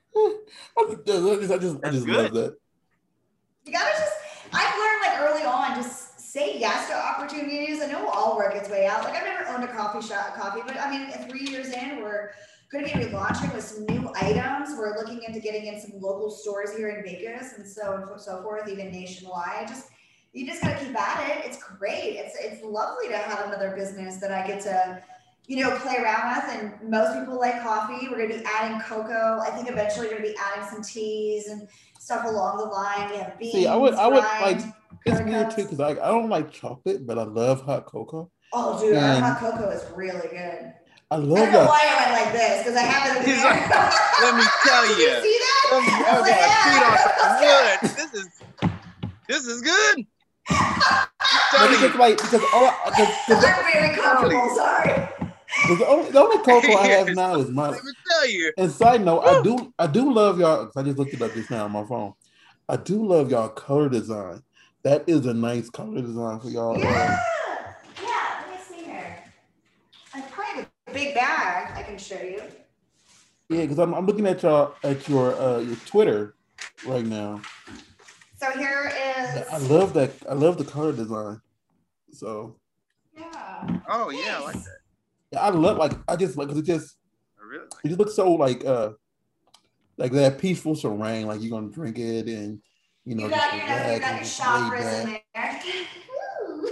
I just, I just, I just love that. You gotta just, I've learned like early on, just say yes to opportunities. I know it'll all work its way out. Like I've never owned a coffee shop, coffee, but I mean, three years in, we're going to be relaunching with some new items. We're looking into getting in some local stores here in Vegas and so and so forth, even nationwide. Just you just got to keep at it. It's great. It's it's lovely to have another business that I get to, you know, play around with. And most people like coffee. We're going to be adding cocoa. I think eventually we're going to be adding some teas and stuff along the line. We have beans. See, I would, I would grind, like. It's weird cups. too because I, I don't like chocolate, but I love hot cocoa. Oh, dude, our And hot cocoa is really good. I I love don't know that. why I went like this because I have it in He's there. like, let me tell Did you. you see that? Let me, I I was like, yeah. got feet on something good. This is this is good. But I'm it's telling just like because all I, cause, cause I'm very comfortable. Sorry. cause the, only, the only cocoa I have now is mine. Let me tell you. And side note, I do I do love y'all. 'Cause I just looked it up just now on my phone. I do love y'all color design. That is a nice color design for y'all. Yeah. Yeah. Let me see here. I probably have a big bag I can show you. Yeah, because I'm, I'm looking at y'all at your uh, your Twitter right now. So here is. I love that. I love the color design. So Yeah. Oh yeah, I like that. yeah, I love like I just like 'cause it just I really like it just looks so like uh like that peaceful serene. Like you're gonna drink it and you know You just got, you know, you relax got and your just lay chakras in back. there. Woo.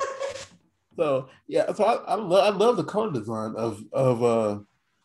So yeah, so I, I love I love the color design of of uh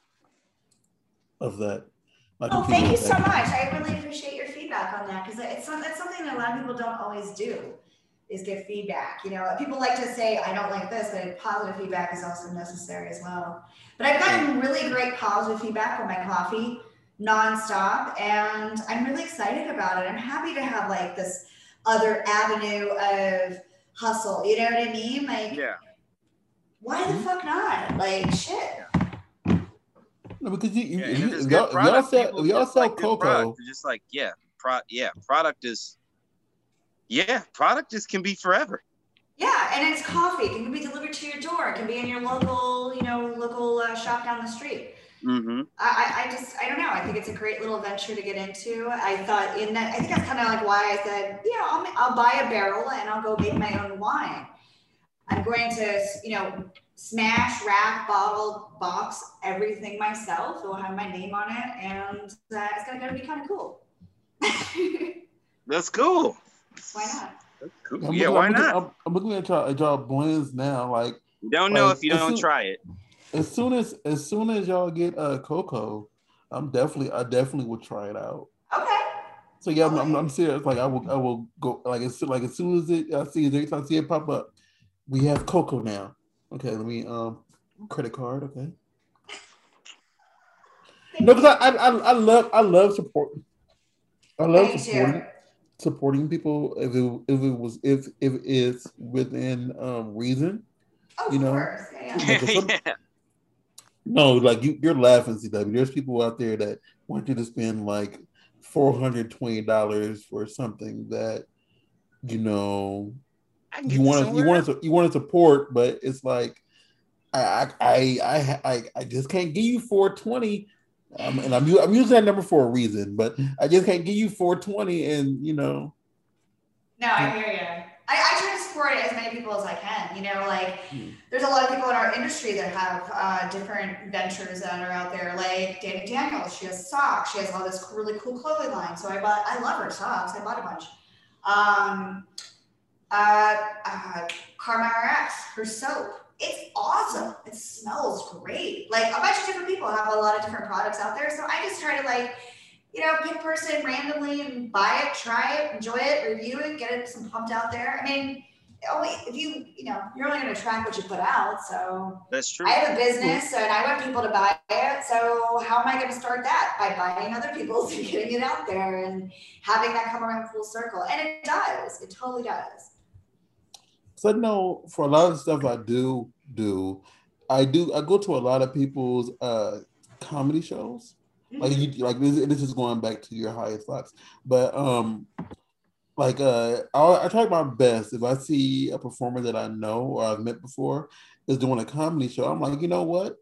of that. My Oh, computer thank you is so acting- much. I really appreciate your feedback on that because it's some- that's something that a lot of people don't always do is give feedback. You know, people like to say, I don't like this, but positive feedback is also necessary as well. But I've gotten really great positive feedback from my coffee nonstop, and I'm really excited about it. I'm happy to have like this other avenue of hustle. You know what I mean? Like, yeah. why the fuck not? Like shit. No, because you, Yeah, you, and you if it's if good y'all, if y'all product, sell, people if y'all just sell like good product. cocoa, They're just like, yeah, pro, yeah, product is, yeah, product just can be forever. Yeah, and it's coffee. It can be delivered to your door. It can be in your local, you know, local uh, shop down the street. Mm-hmm. I, I just, I don't know. I think it's a great little venture to get into. I thought in that, I think that's kind of like why I said, yeah, I'll, I'll buy a barrel and I'll go make my own wine. I'm going to, you know, smash, wrap, bottle, box everything myself. It will have my name on it, and uh, it's gonna, gonna be kind of cool. That's cool. Why not? That's cool. I'm Yeah, looking, why I'm looking, not? I'm, I'm looking at y'all, at y'all blends now. Like, You don't know like if you as don't soon, try it. as soon as as soon as y'all get uh cocoa, I'm definitely, I definitely would try it out. Okay. So yeah, I'm, Okay. I'm, I'm serious. Like I will, I will go. Like as like as soon as it, I see it, every time I see it pop up, we have cocoa now. Okay, let me um credit card. Okay. No, because I, I I love I love supporting. I love Me supporting too. supporting people if it if it was if if it's within um reason, Oh, you of know. course. Yeah, yeah. Like if some Yeah. no, like you you're laughing, C W. There's people out there that want you to spend like four hundred twenty dollars for something that you know I can you get this want to you somewhere want else. to you want to support, but it's like I I I I I just can't give you four twenty. Um, and I'm I'm using that number for a reason, but I just can't give you four twenty, and you know. No, I hear you. I, I try to support as many people as I can. You know, like there's a lot of people in our industry that have uh, different ventures that are out there. Like Danny Daniels, she has socks. She has all this really cool clothing line. So I bought. I love her socks. I bought a bunch. Um, uh, uh, Karma R X, her soap. It's awesome. It smells great. Like a bunch of different people have a lot of different products out there. So I just try to like, you know, pick a person randomly and buy it, try it, enjoy it, review it, get it some pumped out there. I mean, only if you, you know, you're only going to track what you put out. So That's true. I have a business and I want people to buy it. So how am I going to start that? By buying other people's and getting it out there and having that come around full circle. And it does. It totally does. So I know for a lot of stuff I do do, I do I go to a lot of people's uh comedy shows. Like you like this, this is going back to your highest thoughts. But um like uh I, I try my best if I see a performer that I know or I've met before is doing a comedy show, I'm like, you know what?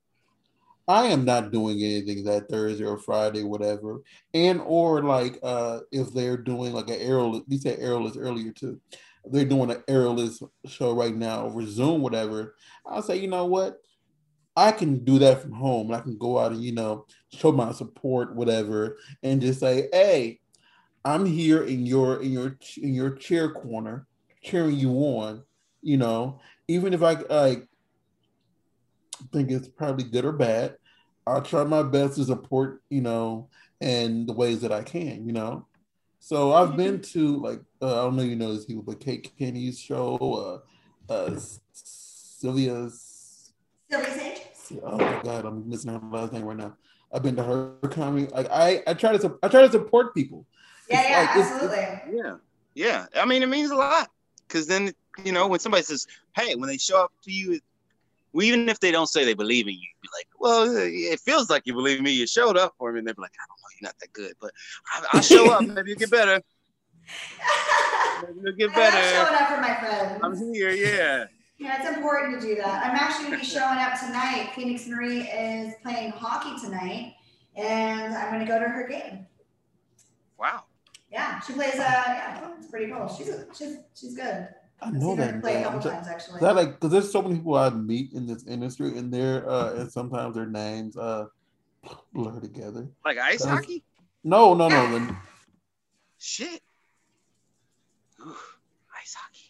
I am not doing anything that Thursday or Friday, whatever. And or like uh if they're doing like an aerial, you said aerialist earlier too. They're doing an aerialist show right now over Zoom, whatever. I'll say, you know what? I can do that from home. I can go out and, you know, show my support, whatever, and just say, hey, I'm here in your in your in your chair corner, cheering you on, you know, even if I like think it's probably good or bad. I'll try my best to support, you know, in the ways that I can, you know. So I've been to like uh, I don't know if you know these people, but Kate Kenny's show, uh, uh, Sylvia's. Silly Sage. Oh my God, I'm missing her last name right now. I've been to her comedy. Like I, I try to, I try to support people. Yeah, It's yeah, like, it's- absolutely. it's- Yeah. Yeah. I mean, it means a lot because then, you know, when somebody says, hey, when they show up to you, well, even if they don't say they believe in you, you'd be like, well, it feels like you believe in me. You showed up for me. And they'd be like, I don't know, you're not that good, but I, I show up. Maybe you get better. Maybe you'll get I better. love showing up for my friends. I'm here. Yeah. Yeah, it's important to do that. I'm actually going to be showing up tonight. Phoenix Marie is playing hockey tonight, and I'm going to go to her game. Wow. Yeah, she plays. Uh, yeah, it's pretty cool. She's she's she's good. I I've know seen her that play a name. couple So- times actually. That like because there's so many people I meet in this industry, and they're uh, and sometimes their names uh blur together. Like ice That's- hockey? No, no, no. Then Shit. Oof, ice hockey.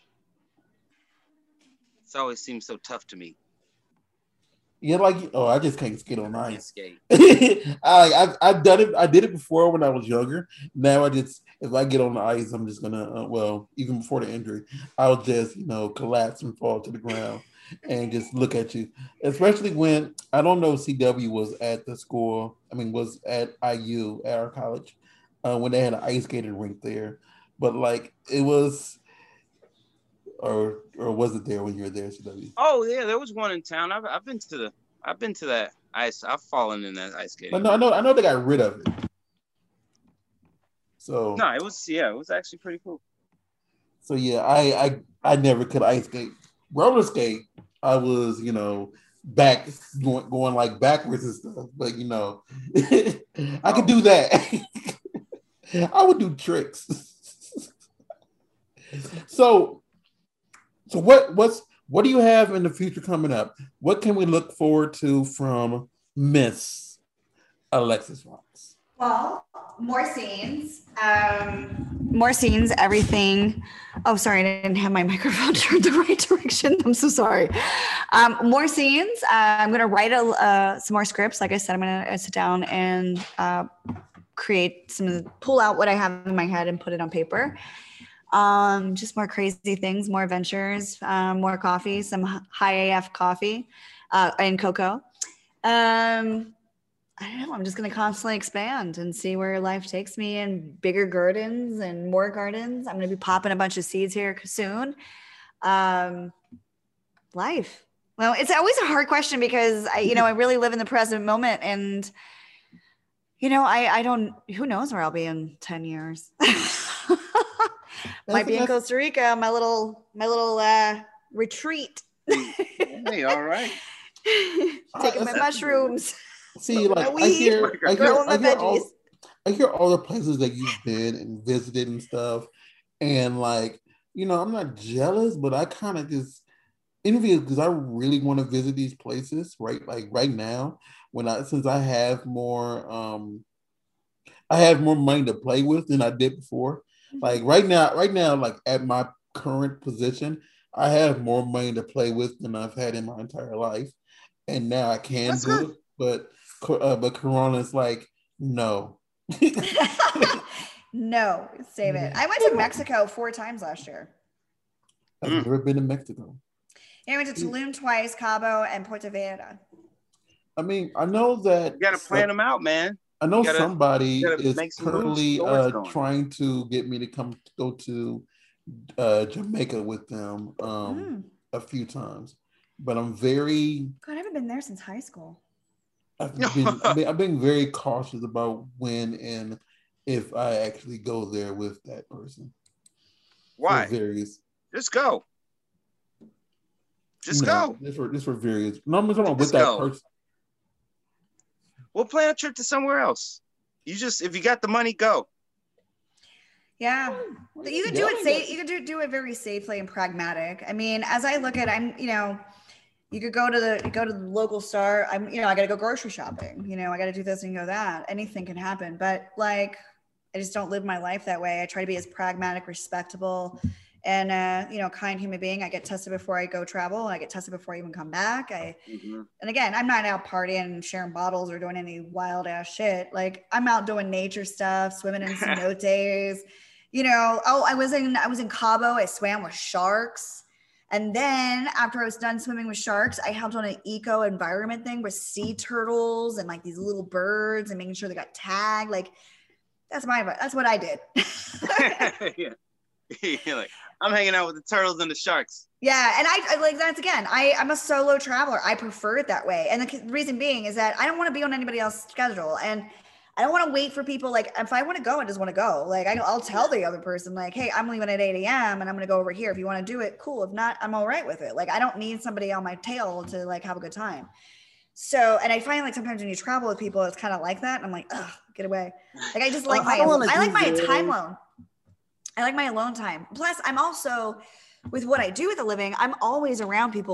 It's always seems so tough to me. yeah, like oh, I just can't skate on I can't ice. skate. I I've, I've done it. I did it before when I was younger. Now I just if I get on the ice, I'm just gonna uh, well, even before the injury, I'll just you know collapse and fall to the ground and just look at you. Especially when I don't know C W was at the school. I mean, was at I U at our college uh, when they had an ice skating rink there, but like it was. Or or was it there when you were there, C W? Oh yeah, there was one in town. I've I've been to the I've been to that ice. I've fallen in that ice skate. But no, I know I know they got rid of it. So no, it was yeah, it was actually pretty cool. So yeah, I I I never could ice skate. Roller skate, I was, you know, back going, going like backwards and stuff. But you know, I oh. could do that. I would do tricks. so so what what's what do you have in the future coming up? What can we look forward to from Miss Alexis Rocks? Well, more scenes. Um, more scenes, everything. Oh, sorry, I didn't have my microphone turned the right direction. I'm so sorry. Um, more scenes. Uh, I'm going to write a, uh, some more scripts. Like I said, I'm going to sit down and uh, create some, pull out what I have in my head and put it on paper. Um, just more crazy things, more adventures, um, more coffee, some high A F coffee uh, and cocoa. Um, I don't know. I'm just going to constantly expand and see where life takes me, and bigger gardens and more gardens. I'm going to be popping a bunch of seeds here soon. Um, life. Well, it's always a hard question because I, you know, I really live in the present moment, and you know, I, I don't. Who knows where I'll be in ten years? Might be in Costa Rica. My little, my little uh, retreat. Hey, all right. Taking my mushrooms. See, like I hear, I hear, I hear, all, I hear all the places that you've been and visited and stuff, and like, you know, I'm not jealous, but I kind of just envy because I really want to visit these places right, like right now. When I since I have more, um, I have more money to play with than I did before. Like right now, right now, like at my current position, I have more money to play with than I've had in my entire life, and now I can That's do good. it, but. Uh, but Corona's like, no. No, save it. I went to Mexico four times last year. I've mm. never been to Mexico. Yeah, I went to Tulum twice, Cabo, and Puerto Vallarta. I mean, I know that... You got to plan them out, man. I know gotta, somebody is currently uh, trying to get me to come to go to uh, Jamaica with them um, mm. a few times. But I'm very... God, I haven't been there since high school. I've been, I've been, I've been very cautious about when and if I actually go there with that person. Why? For various. Just go. Just no, go. This for this for various. No, I'm talking about with that go. person. We'll plan a trip to somewhere else. You just if you got the money, go. Yeah, you can do yeah, it safe. You can do do it very safely and pragmatic. I mean, as I look at, I'm you know. You could go to the go to the local store. I'm, you know, I got to go grocery shopping. You know, I got to do this and go that. Anything can happen, but like, I just don't live my life that way. I try to be as pragmatic, respectable, and uh, you know, kind human being. I get tested before I go travel. I get tested before I even come back. I, mm-hmm. and again, I'm not out partying and sharing bottles or doing any wild ass shit. Like I'm out doing nature stuff, swimming in cenotes. You know, oh, I was in I was in Cabo. I swam with sharks. And then after I was done swimming with sharks, I helped on an eco environment thing with sea turtles and like these little birds and making sure they got tagged. Like that's my, that's what I did. Yeah. You're like, I'm hanging out with the turtles and the sharks. Yeah. And I, I like, that's again, I, I'm a solo traveler. I prefer it that way. And the reason being is that I don't want to be on anybody else's schedule. And I don't want to wait for people. Like if I want to go, I just want to go. Like I, I'll tell the other person like, hey, I'm leaving at eight a.m. and I'm going to go over here. If you want to do it, cool. If not, I'm all right with it. Like I don't need somebody on my tail to like have a good time. So, and I find like sometimes when you travel with people, it's kind of like that. And I'm like, ugh, get away. Like I just like my, I, I like my it. time alone. I like my alone time. Plus I'm also with what I do with a living, I'm always around people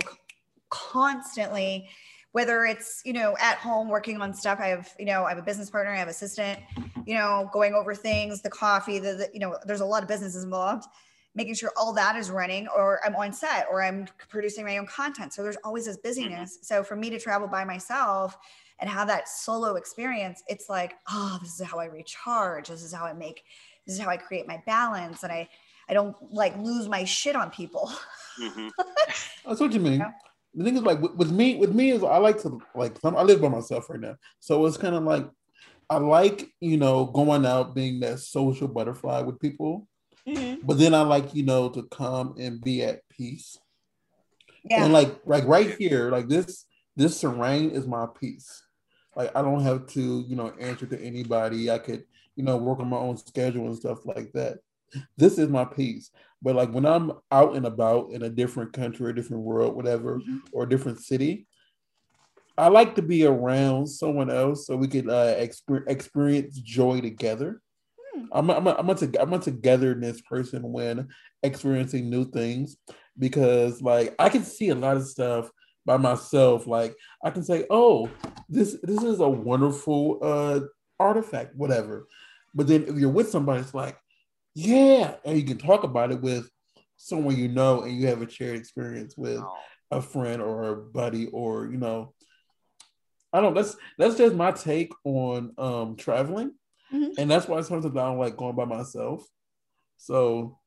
constantly. Whether it's, you know, at home working on stuff, I have, you know, I have a business partner, I have assistant, you know, going over things, the coffee, the, the, you know, there's a lot of businesses involved, making sure all that is running, or I'm on set, or I'm producing my own content. So there's always this busyness. So for me to travel by myself and have that solo experience, it's like, oh, this is how I recharge. This is how I make, this is how I create my balance. And I, I don't like lose my shit on people. Mm-hmm. That's what you mean. Yeah. The thing is, like with, with me, with me is I like to like I live by myself right now, so it's kind of like I like you know going out, being that social butterfly with people, mm-hmm. but then I like you know to come and be at peace Yeah. And like like right here, like this this terrain is my piece. Like I don't have to, you know, answer to anybody. I could, you know, work on my own schedule and stuff like that. This is my piece. But like when I'm out and about in a different country, a different world, whatever, Mhm. or a different city, I like to be around someone else so we could uh, exper- experience joy together. Hmm. I'm a, I'm a, I'm a, to, I'm a togetherness person when experiencing new things because like I can see a lot of stuff by myself. Like I can say, oh, this this is a wonderful uh, artifact, whatever. But then if you're with somebody, it's like, yeah, and you can talk about it with someone you know, and you have a shared experience with Oh, a friend or a buddy, or you know, I don't. That's that's just my take on um traveling, Mhm. and that's why sometimes I don't like going by myself. So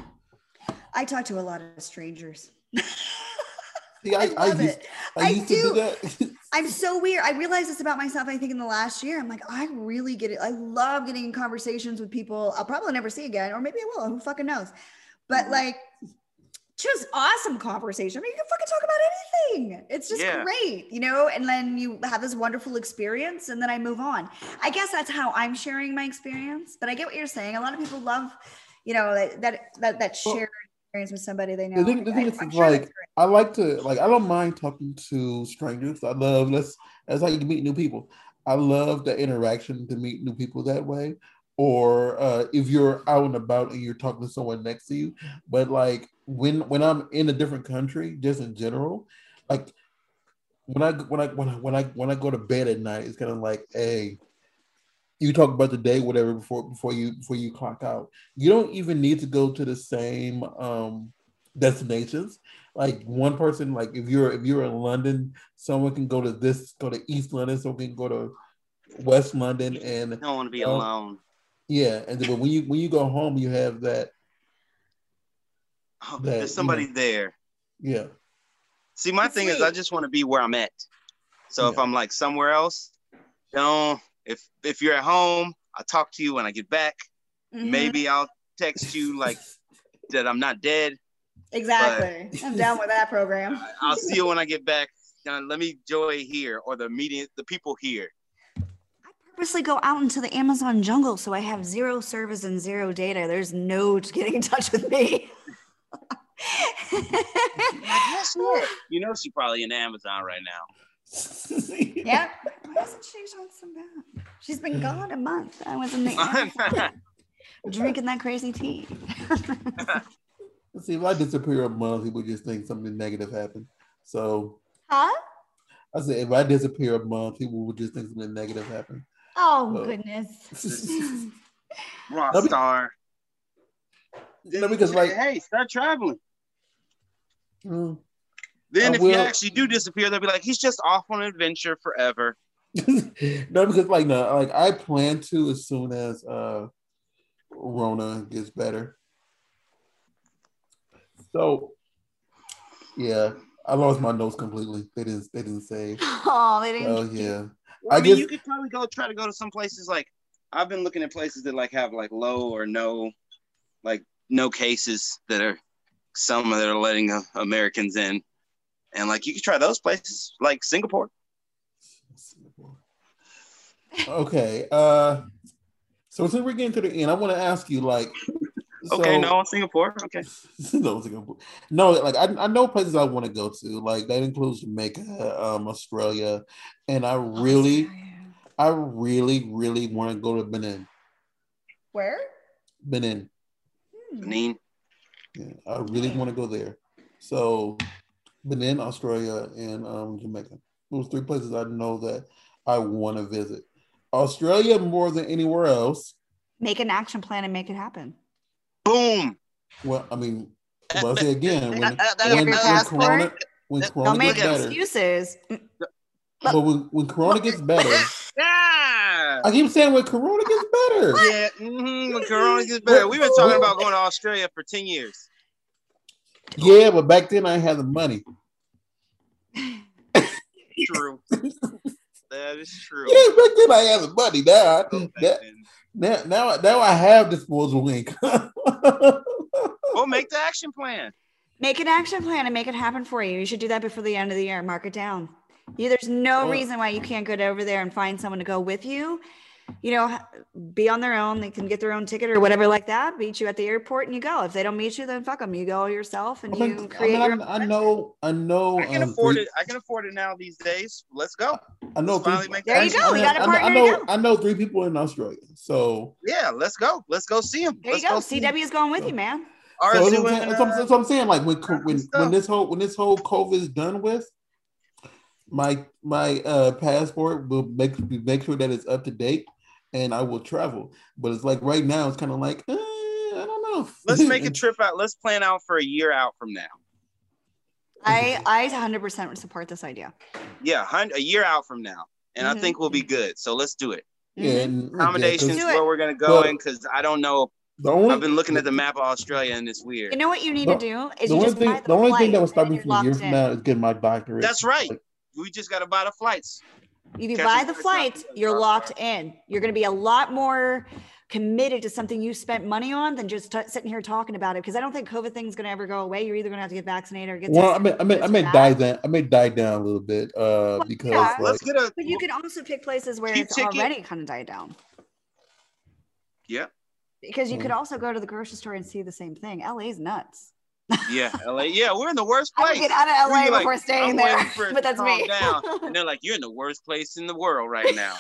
I talk to a lot of strangers. see, I I I love used it. I I used to do do. that. I'm so weird. I realized this about myself, I think, in the last year. I'm like, I really get it. I love getting in conversations with people I'll probably never see again, or maybe I will. Who fucking knows? But like, just awesome conversation. I mean, you can fucking talk about anything. It's just Yeah. great, you know? And then you have this wonderful experience, and then I move on. I guess that's how I'm sharing my experience. But I get what you're saying. A lot of people love, you know, that that that, that Well, shared experience with somebody they the know. thing, the thing I, is, I'm is sure that's like great. I like to like I don't mind talking to strangers. I love that's that's how you meet new people. I love the interaction to meet new people that way. Or uh, if you're out and about and you're talking to someone next to you, but like when when I'm in a different country, just in general, like when I when I when I when I when I go to bed at night, it's kind of like, hey, you talk about the day, whatever, before before you before you clock out. You don't even need to go to the same um, destinations. Like one person, like if you're if you're in London, someone can go to this, go to East London, someone can go to West London, you and don't want to be uh, alone. yeah, and then, but when you when you go home, you have that Oh, there's that you somebody know, there. yeah, See, my It's thing is, I sweet. just want to be where I'm at. So if yeah. I'm like somewhere else, don't. If if you're at home, I'll talk to you when I get back. Mhm. Maybe I'll text you like that I'm not dead, but Exactly. I'm down with that program. I- I'll see you when I get back. Uh, let me enjoy here or the meeting, the people here. I purposely go out into the Amazon jungle so I have zero service and zero data. There's no getting in touch with me. Like, yes, yeah. You know, she's probably in Amazon right now. Yeah. Why isn't she on some bad? She's been gone a month. I was in the Amazon drinking that crazy tea. See, if I disappear a month, people just think something negative happened. So Huh? I said, if I disappear a month, people would just think something negative happened. Oh, So, goodness. Rock no, be- star. no, because like, Hey, start traveling. mm, Then I if you will. actually do disappear, they'll be like, he's just off on an adventure forever. No, because like, no, like I plan to as soon as uh Rona gets better. So yeah, I lost my notes completely. They didn't. They didn't say. Oh, they didn't. Oh get- yeah. Well, I, I mean, just you could probably go try to go to some places like I've been looking at places that like have like low or no, like no cases that are some that are letting uh, Americans in, and like you could try those places like Singapore. okay. Uh, so since we're getting to the end, I want to ask you, like, Okay, so no, Singapore. Okay, no, Singapore. No, like I, I know places I want to go to. Like that includes Jamaica, um, Australia, and I really, Australia. I really, really want to go to Benin. Where? Benin. Hmm. Benin. Yeah, I really want to go there. So Benin, Australia, and um, Jamaica. Those three places I know that I want to visit. Australia more than anywhere else. Make an action plan and make it happen. Boom. Well, I mean, well, I say again, when You when, have your when passport? Corona when Corona Don't make gets better, excuses. but when, when Corona gets better, Yeah. I keep saying when Corona gets better. Yeah. Mm-hmm. When Corona gets better, we've been talking about going to Australia for ten years. Yeah, but back then I had the money. True. That is true. Yeah, back then I had the money. Now, Go I, back that, then. now, now, now I have disposable income. Well, make the action plan. Make an action plan and make it happen for you. You should do that before the end of the year. Mark it down. Yeah, there's no Well, reason why you can't go over there and find someone to go with you. You know, be on their own. They can get their own ticket or whatever like that. Meet you at the airport and you go. If they don't meet you, then fuck them. You go yourself and I mean, you I, create mean, your own. I, I know, I know, I can um, afford three, it. I can afford it now these days. Let's go. I know Let's finally three. make There you action. go. We got a I, partner I to know, go. I know three people in Australia. So Yeah, let's go. Let's go see him. There Let's you go. see C W is going with you, man. So that's what, Arzu I'm saying, and, that's, what I'm, uh, that's what I'm saying. Like when co- when let's go. when this whole when this whole COVID is done with, my my uh, passport will make make sure that it's up to date, and I will travel. But it's like right now, it's kind of like eh, I don't know. Let's make a trip out. Let's plan out for a year out from now. I I one hundred percent support this idea. Yeah, hun- a year out from now, and Mhm. I think we'll be good. So let's do it. Yeah, Mhm. and, Accommodations Do where it. we're gonna go But- in because I don't know. the only I've been looking at the map of Australia and it's weird. You know what you need The- to do is the you only just thing buy the, the only thing that flight, will stop and me you're from a year locked from in. now is getting my doctorate. That's right. Like, We just got to buy the flights. If you Catch buy a the flight, flights, stop, you're stop, locked stop. in. You're going to be a lot more committed to something you spent money on than just t- sitting here talking about it. Because I don't think COVID thing is going to ever go away. You're either going to have to get vaccinated or get. well, I tested may I may I this or may that. die down. I may die down a little bit uh, Well, because yeah. like Let's get a. But you can also pick places where Cheap it's ticket. already kind of died down. Yeah, Because you Hmm. could also go to the grocery store and see the same thing. L A's nuts. yeah, L A. Yeah, we're in the worst I place. would get out of L A We're like, before staying I'm there, waiting for it but to that's calm me. down. And they're like, "You're in the worst place in the world right now."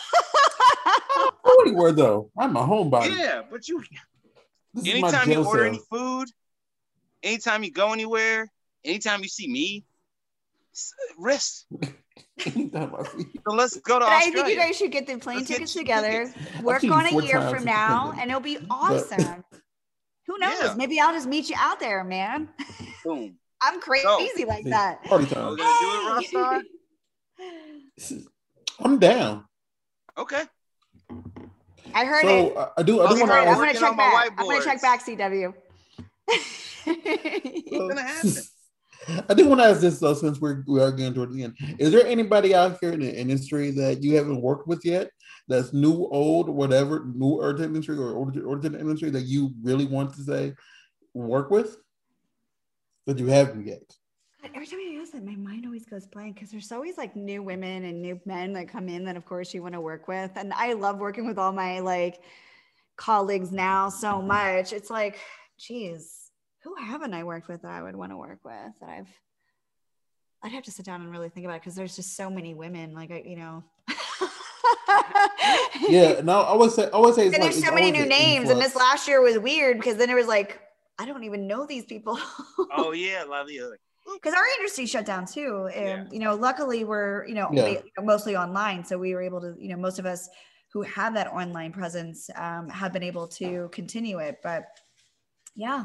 anywhere though. I'm a homebody. Yeah, but you. This is my Anytime you jail order cell. any food, anytime you go anywhere, anytime you see me, s- risk. Anytime I see you. So let's go to But I Australia. think you guys should get the plane Let's get tickets cheap together, tickets. work seen you on a four year times from since the now, pandemic. and it'll be But- awesome. Who knows? Yeah. Maybe I'll just meet you out there, man. Boom. I'm crazy like that. Party We're time. gonna do it, Rockstar. I'm down. Okay. I heard So it. I, I do. I Oh, do you're want All right, I'm to. gonna working check on my back. I'm gonna check whiteboards. back, C W. What's gonna happen? I do want to ask this though, since we're we are getting toward the end. Is there anybody out here in the industry that you haven't worked with yet? That's new, old, whatever, new or industry or older, older industry that you really want to say work with that you haven't yet? Every time I ask that, my mind always goes blank because there's always like new women and new men that come in that, of course, you want to work with. And I love working with all my like colleagues now so much. It's like, geez, who haven't I worked with that I would want to work with? That I've, I'd have to sit down and really think about it because there's just so many women. Like I, you know. Yeah, no, I would say, I would say, it's And like, there's it's so many always new an names. And this influx. last year was weird because then it was like, I don't even know these people. Oh yeah, love you. Because our industry shut down too. And, Yeah. you know, luckily we're, you know, Yeah. we- mostly online. So we were able to, you know, most of us who have that online presence um, have been able to continue it. But yeah.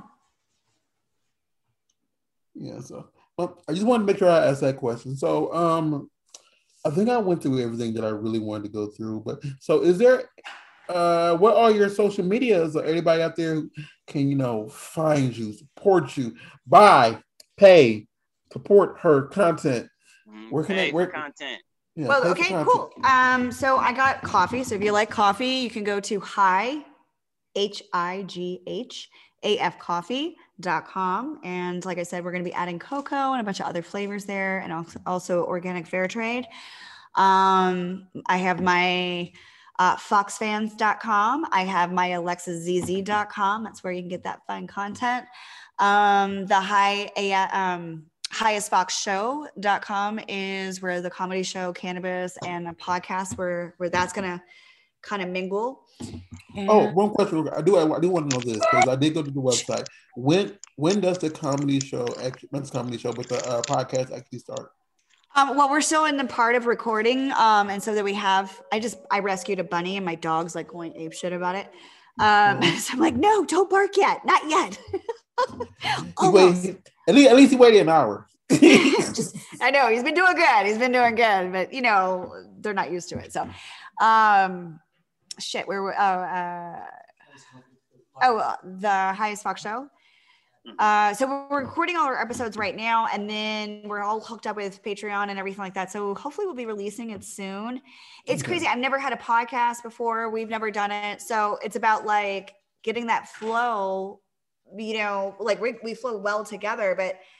Yeah, so well, I just wanted to make sure I asked that question. So um I think I went through everything that I really wanted to go through. But so is there uh what are your social medias or anybody out there who can, you know, find you, support you, buy, pay, support her content? Where can Pay I where for content? yeah, Well, pay for okay, content. cool. Um, so I got coffee. So if you like coffee, you can go to hi, H I G H A F coffee dot com. And like I said, we're going to be adding cocoa and a bunch of other flavors there and also, also organic fair trade. Um, I have my uh, fox fans dot com. I have my alexa z z dot com. That's where you can get that fun content. Um, the high, um, highest fox show dot com is where the comedy show, cannabis, and a podcast where, where that's going to kind of mingle. And Oh, one question. I do I do want to know this because I did go to the website. When when does the comedy show actually not the comedy show, but the uh, podcast actually start? Um, well, we're still in the part of recording. Um, and so that we have, I just, I rescued a bunny and my dog's like going ape shit about it. Um, Oh. so I'm like, no, don't bark yet. Not yet. He Almost. waited, at least at least he waited an hour. Just, I know he's been doing good. He's been doing good, but you know, they're not used to it. So, um, shit, where were, oh, uh, oh, uh, the Highest Fox Show. Uh, so we're recording all our episodes right now, and then we're all hooked up with Patreon and everything like that. So hopefully we'll be releasing it soon. It's Okay. crazy. I've never had a podcast before. We've never done it. So it's about like getting that flow, you know, like we, we flow well together, but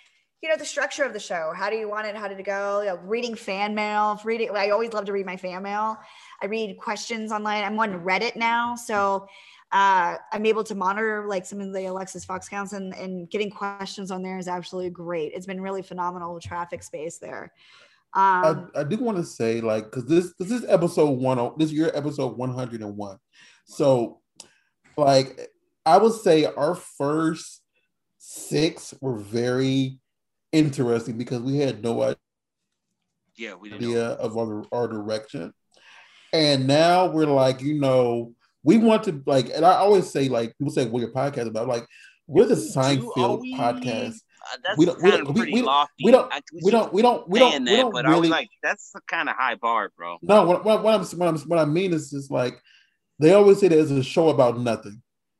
you know, the structure of the show. How do you want it? How did it go? You know, reading fan mail, reading. I always love to read my fan mail. I read questions online. I'm on Reddit now. So uh, I'm able to monitor like some of the Alexis Fox accounts, and, and getting questions on there is absolutely great. It's been really phenomenal traffic space there. Um, I, I do want to say, like, because this this is episode one, this year episode one hundred one. So, like, I would say our first six were very interesting because we had no idea yeah, we didn't idea know. of our, our direction. And now we're like, you know, we want to, like, and I always say, like, people say, what your podcast about? Like, we're the Seinfeld we, podcast. Uh, that's we don't, kind we of don't, pretty we, lofty. We don't, I, we, we don't, we don't, we don't, we that, don't but really. I was like, that's a kind of high bar, bro. No, what, what, what, I'm, what, I'm, what I mean is just like, they always say that it's a show about nothing.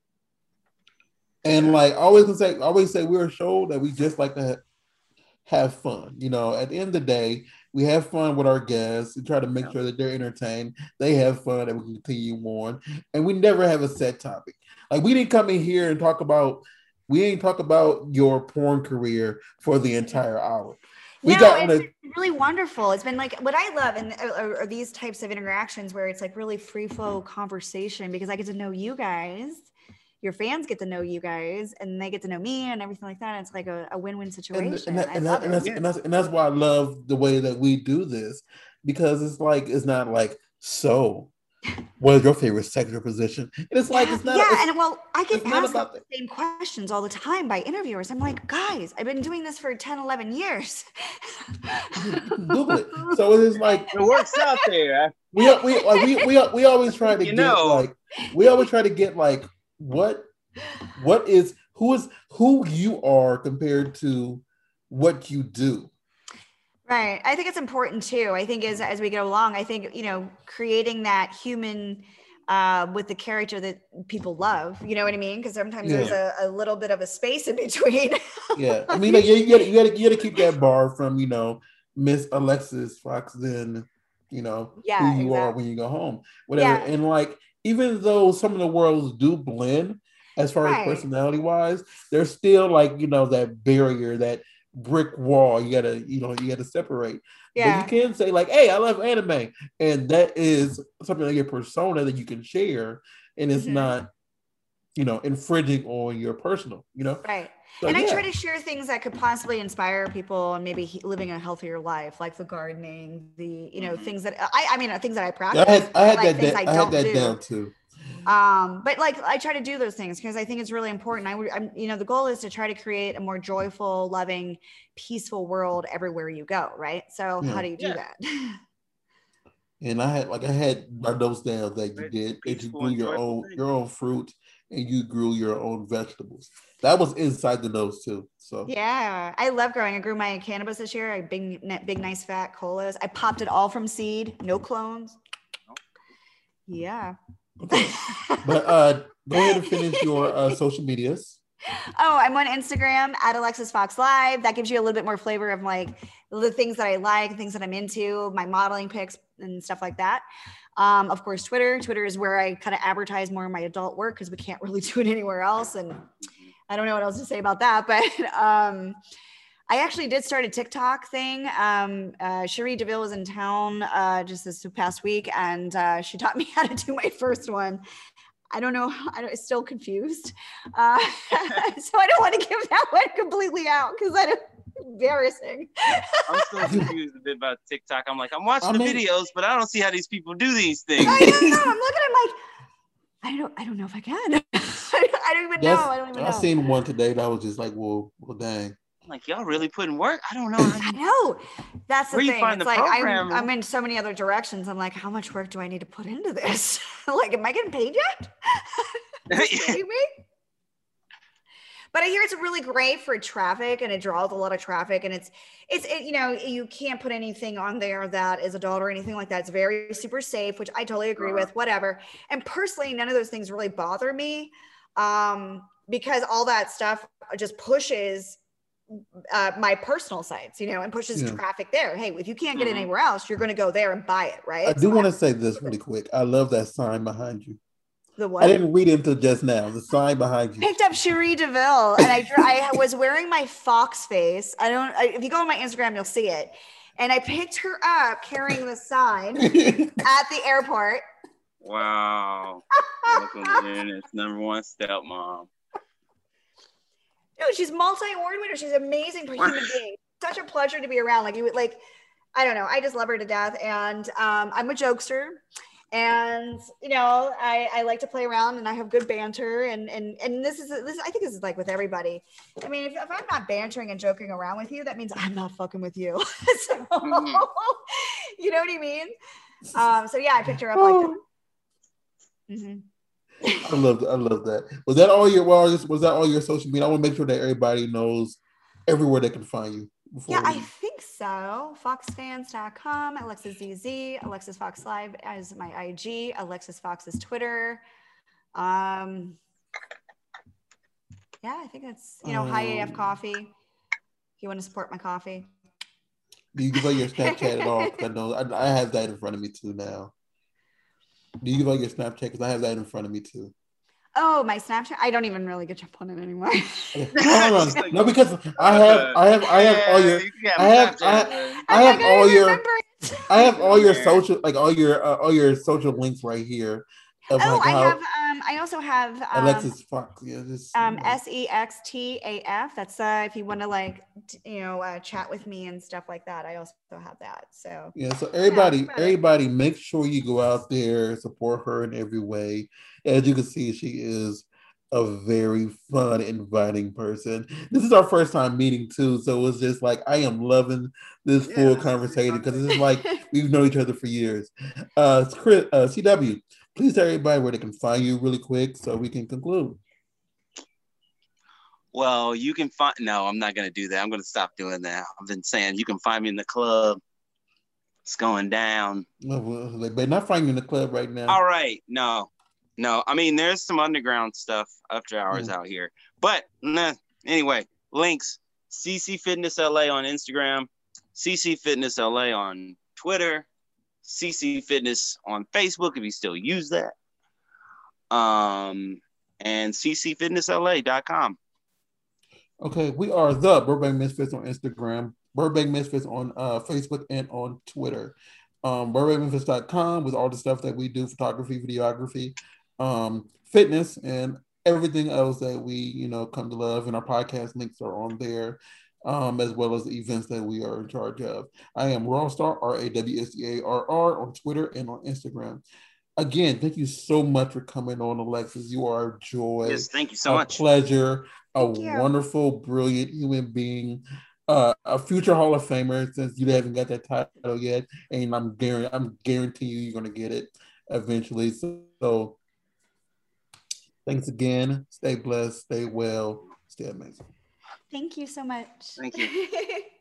And like, I always can say, I always say we're a show that we just like to have, have fun. You know, at the end of the day, we have fun with our guests. We try to make sure that they're entertained. They have fun, and we can continue on. And we never have a set topic. Like, we didn't come in here and talk about, we didn't talk about your porn career for the entire hour. We no, got it's a, been really wonderful. It's been like, what I love and are, are these types of interactions where it's like really free flow conversation, because I get to know you guys. Your fans get to know you guys, and they get to know me and everything like that. It's like a, a win-win situation. And, and, that, and, that, and, that's, and, that's, and that's why I love the way that we do this, because it's like, it's not like, so what is your favorite sexual position? And it's like, yeah, it's not. Yeah, it's, and well, I get asked the the... same questions all the time by interviewers. I'm like, guys, I've been doing this for ten, eleven years. Google it. So it's like, it works out there. We we like, we, we we always try to you get know. like we always try to get like what what is who is who you are compared to what you do. Right. I think it's important too. I think as as we go along, I think, you know, creating that human uh, with the character that people love, you know what I mean? Because sometimes yeah. there's a, a little bit of a space in between. Yeah. I mean, like, you, you, gotta, you, gotta, you gotta keep that bar from, you know, Miss Alexis Fox, then, you know, yeah, who you exactly. are when you go home, whatever. Yeah. And like, even though some of the worlds do blend as far right. as personality wise, there's still like, you know, that barrier, that brick wall you gotta, you know, you gotta separate. Yeah. But you can say like, hey, I love anime. And that is something like your persona that you can share. And it's mm-hmm. not, you know, infringing on your personal, you know? Right. So, and yeah. I try to share things that could possibly inspire people and maybe he, living a healthier life, like the gardening, the, you know, mm-hmm. things that I, I mean, things that I practice. Yeah, I had, I had like that, I, I had that do. down too. Um, but like, I try to do those things because I think it's really important. I would, I'm, you know, the goal is to try to create a more joyful, loving, peaceful world everywhere you go. Right. So yeah. how do you do yeah. that? And I had, like, I had my notes down that you did, that you grew your own, your own fruit and you grew your own vegetables. That was inside the notes too. So yeah, I love growing. I grew my cannabis this year. I big, big, nice fat colas. I popped it all from seed, no clones. Yeah. Okay. But uh, go ahead and finish your uh, social medias. Oh, I'm on Instagram at Alexis Fox Live. That gives you a little bit more flavor of like the things that I like, things that I'm into, my modeling pics and stuff like that. Um, of course, Twitter. Twitter is where I kind of advertise more of my adult work because we can't really do it anywhere else. And I don't know what else to say about that, but um, I actually did start a TikTok thing. Um, uh, Cherie DeVille was in town uh, just this past week, and uh, she taught me how to do my first one. I don't know. I don't, I'm still confused. Uh, so I don't want to give that one completely out because I don't. Embarrassing. I'm still confused a bit about TikTok. I'm like, I'm watching I the mean, videos, but I don't see how these people do these things. I don't know. I'm looking. I'm like, I don't. I don't know if I can. I don't even know. I don't even know. I seen one today that was just like, well, well, dang. I'm like, y'all really putting work? I don't know. I know. That's the Where thing. You find it's the like I'm, I'm in so many other directions. I'm like, how much work do I need to put into this? Like, am I getting paid yet? Are you kidding me? But I hear it's really great for traffic, and it draws a lot of traffic, and it's, it's, it, you know, you can't put anything on there that is adult or anything like that. It's very super safe, which I totally agree uh-huh. with, whatever. And personally, none of those things really bother me um, because all that stuff just pushes uh, my personal sites, you know, and pushes yeah. traffic there. Hey, if you can't get mm-hmm. it anywhere else, you're going to go there and buy it, right? I do so want to say this really quick. I love that sign behind you. The what? I didn't read it until just now. The sign behind you. Picked up Cherie DeVille, and I I was wearing my fox face. I don't. I, if you go on my Instagram, you'll see it. And I picked her up carrying the sign at the airport. Wow. Welcome to internet's number one stepmom. No, she's multi-award winner. She's an amazing human being. Such a pleasure to be around. Like you would like, I don't know. I just love her to death. And um, I'm a jokester. And you know, I, I like to play around, and I have good banter, and and and this is this. I think this is like with everybody. I mean, if, if I'm not bantering and joking around with you, that means I'm not fucking with you. So, mm-hmm. You know what I mean? Um, so yeah, I picked her up like that. Mm-hmm. I love I love that. Was that all your well, was that all your social media? I want to make sure that everybody knows everywhere they can find you. Yeah, we... I think so. fox fans dot com, Alexis Z Z, Alexis Fox Live as my I G, Alexis Fox is Twitter. Um, yeah, I think that's, you know, um, High A F Coffee. If you want to support my coffee. Do you give out your Snapchat at all? I know I, I have that in front of me too now. Do you give out your Snapchat? Because I have that in front of me too. Oh, my Snapchat. I don't even really get up on it anymore. Okay. No, no, no, because I have, I have, I have all your, I have, I, I have all your, I have all your social, like all your, uh, all your social links right here. Oh, like I have. Um, I also have um, Alexis Fox. Yeah, this. Um, S E X T A F. That's uh, if you want to like, t- you know, uh, chat with me and stuff like that. I also have that. So yeah. So everybody, yeah, everybody, make sure you go out there, support her in every way. As you can see, she is a very fun, inviting person. This is our first time meeting too, so it's just like I am loving this yeah, full conversation because it's like we've known each other for years. Uh, Chris, uh, C W. Please tell everybody where they can find you really quick so we can conclude. Well, you can find, no, I'm not going to do that. I'm going to stop doing that. I've been saying you can find me in the club. It's going down. No, well, they better not find you in the club right now. All right. No, no. I mean, there's some underground stuff after hours mm. out here. But nah, anyway, links, C C Fitness L A on Instagram, C C Fitness L A on Twitter, C C Fitness on Facebook if you still use that, um, and C C Fitness L A dot com. Okay, we are the Burbank Misfits on Instagram, Burbank Misfits on uh, Facebook, and on Twitter. Um, Burbank Misfits dot com with all the stuff that we do, photography, videography, um, fitness, and everything else that we, you know, come to love. And our podcast links are on there. Um, as well as the events that we are in charge of. I am Rawstar, R A W S T A R R, on Twitter and on Instagram. Again, thank you so much for coming on, Alexis. You are a joy. Yes, thank you so a much. A pleasure, a thank wonderful, you. brilliant human being, uh, a future Hall of Famer since you haven't got that title yet. And I'm guaranteeing, I'm guaranteeing you you're going to get it eventually. So, so thanks again. Stay blessed, stay well, stay amazing. Thank you so much. Thank you.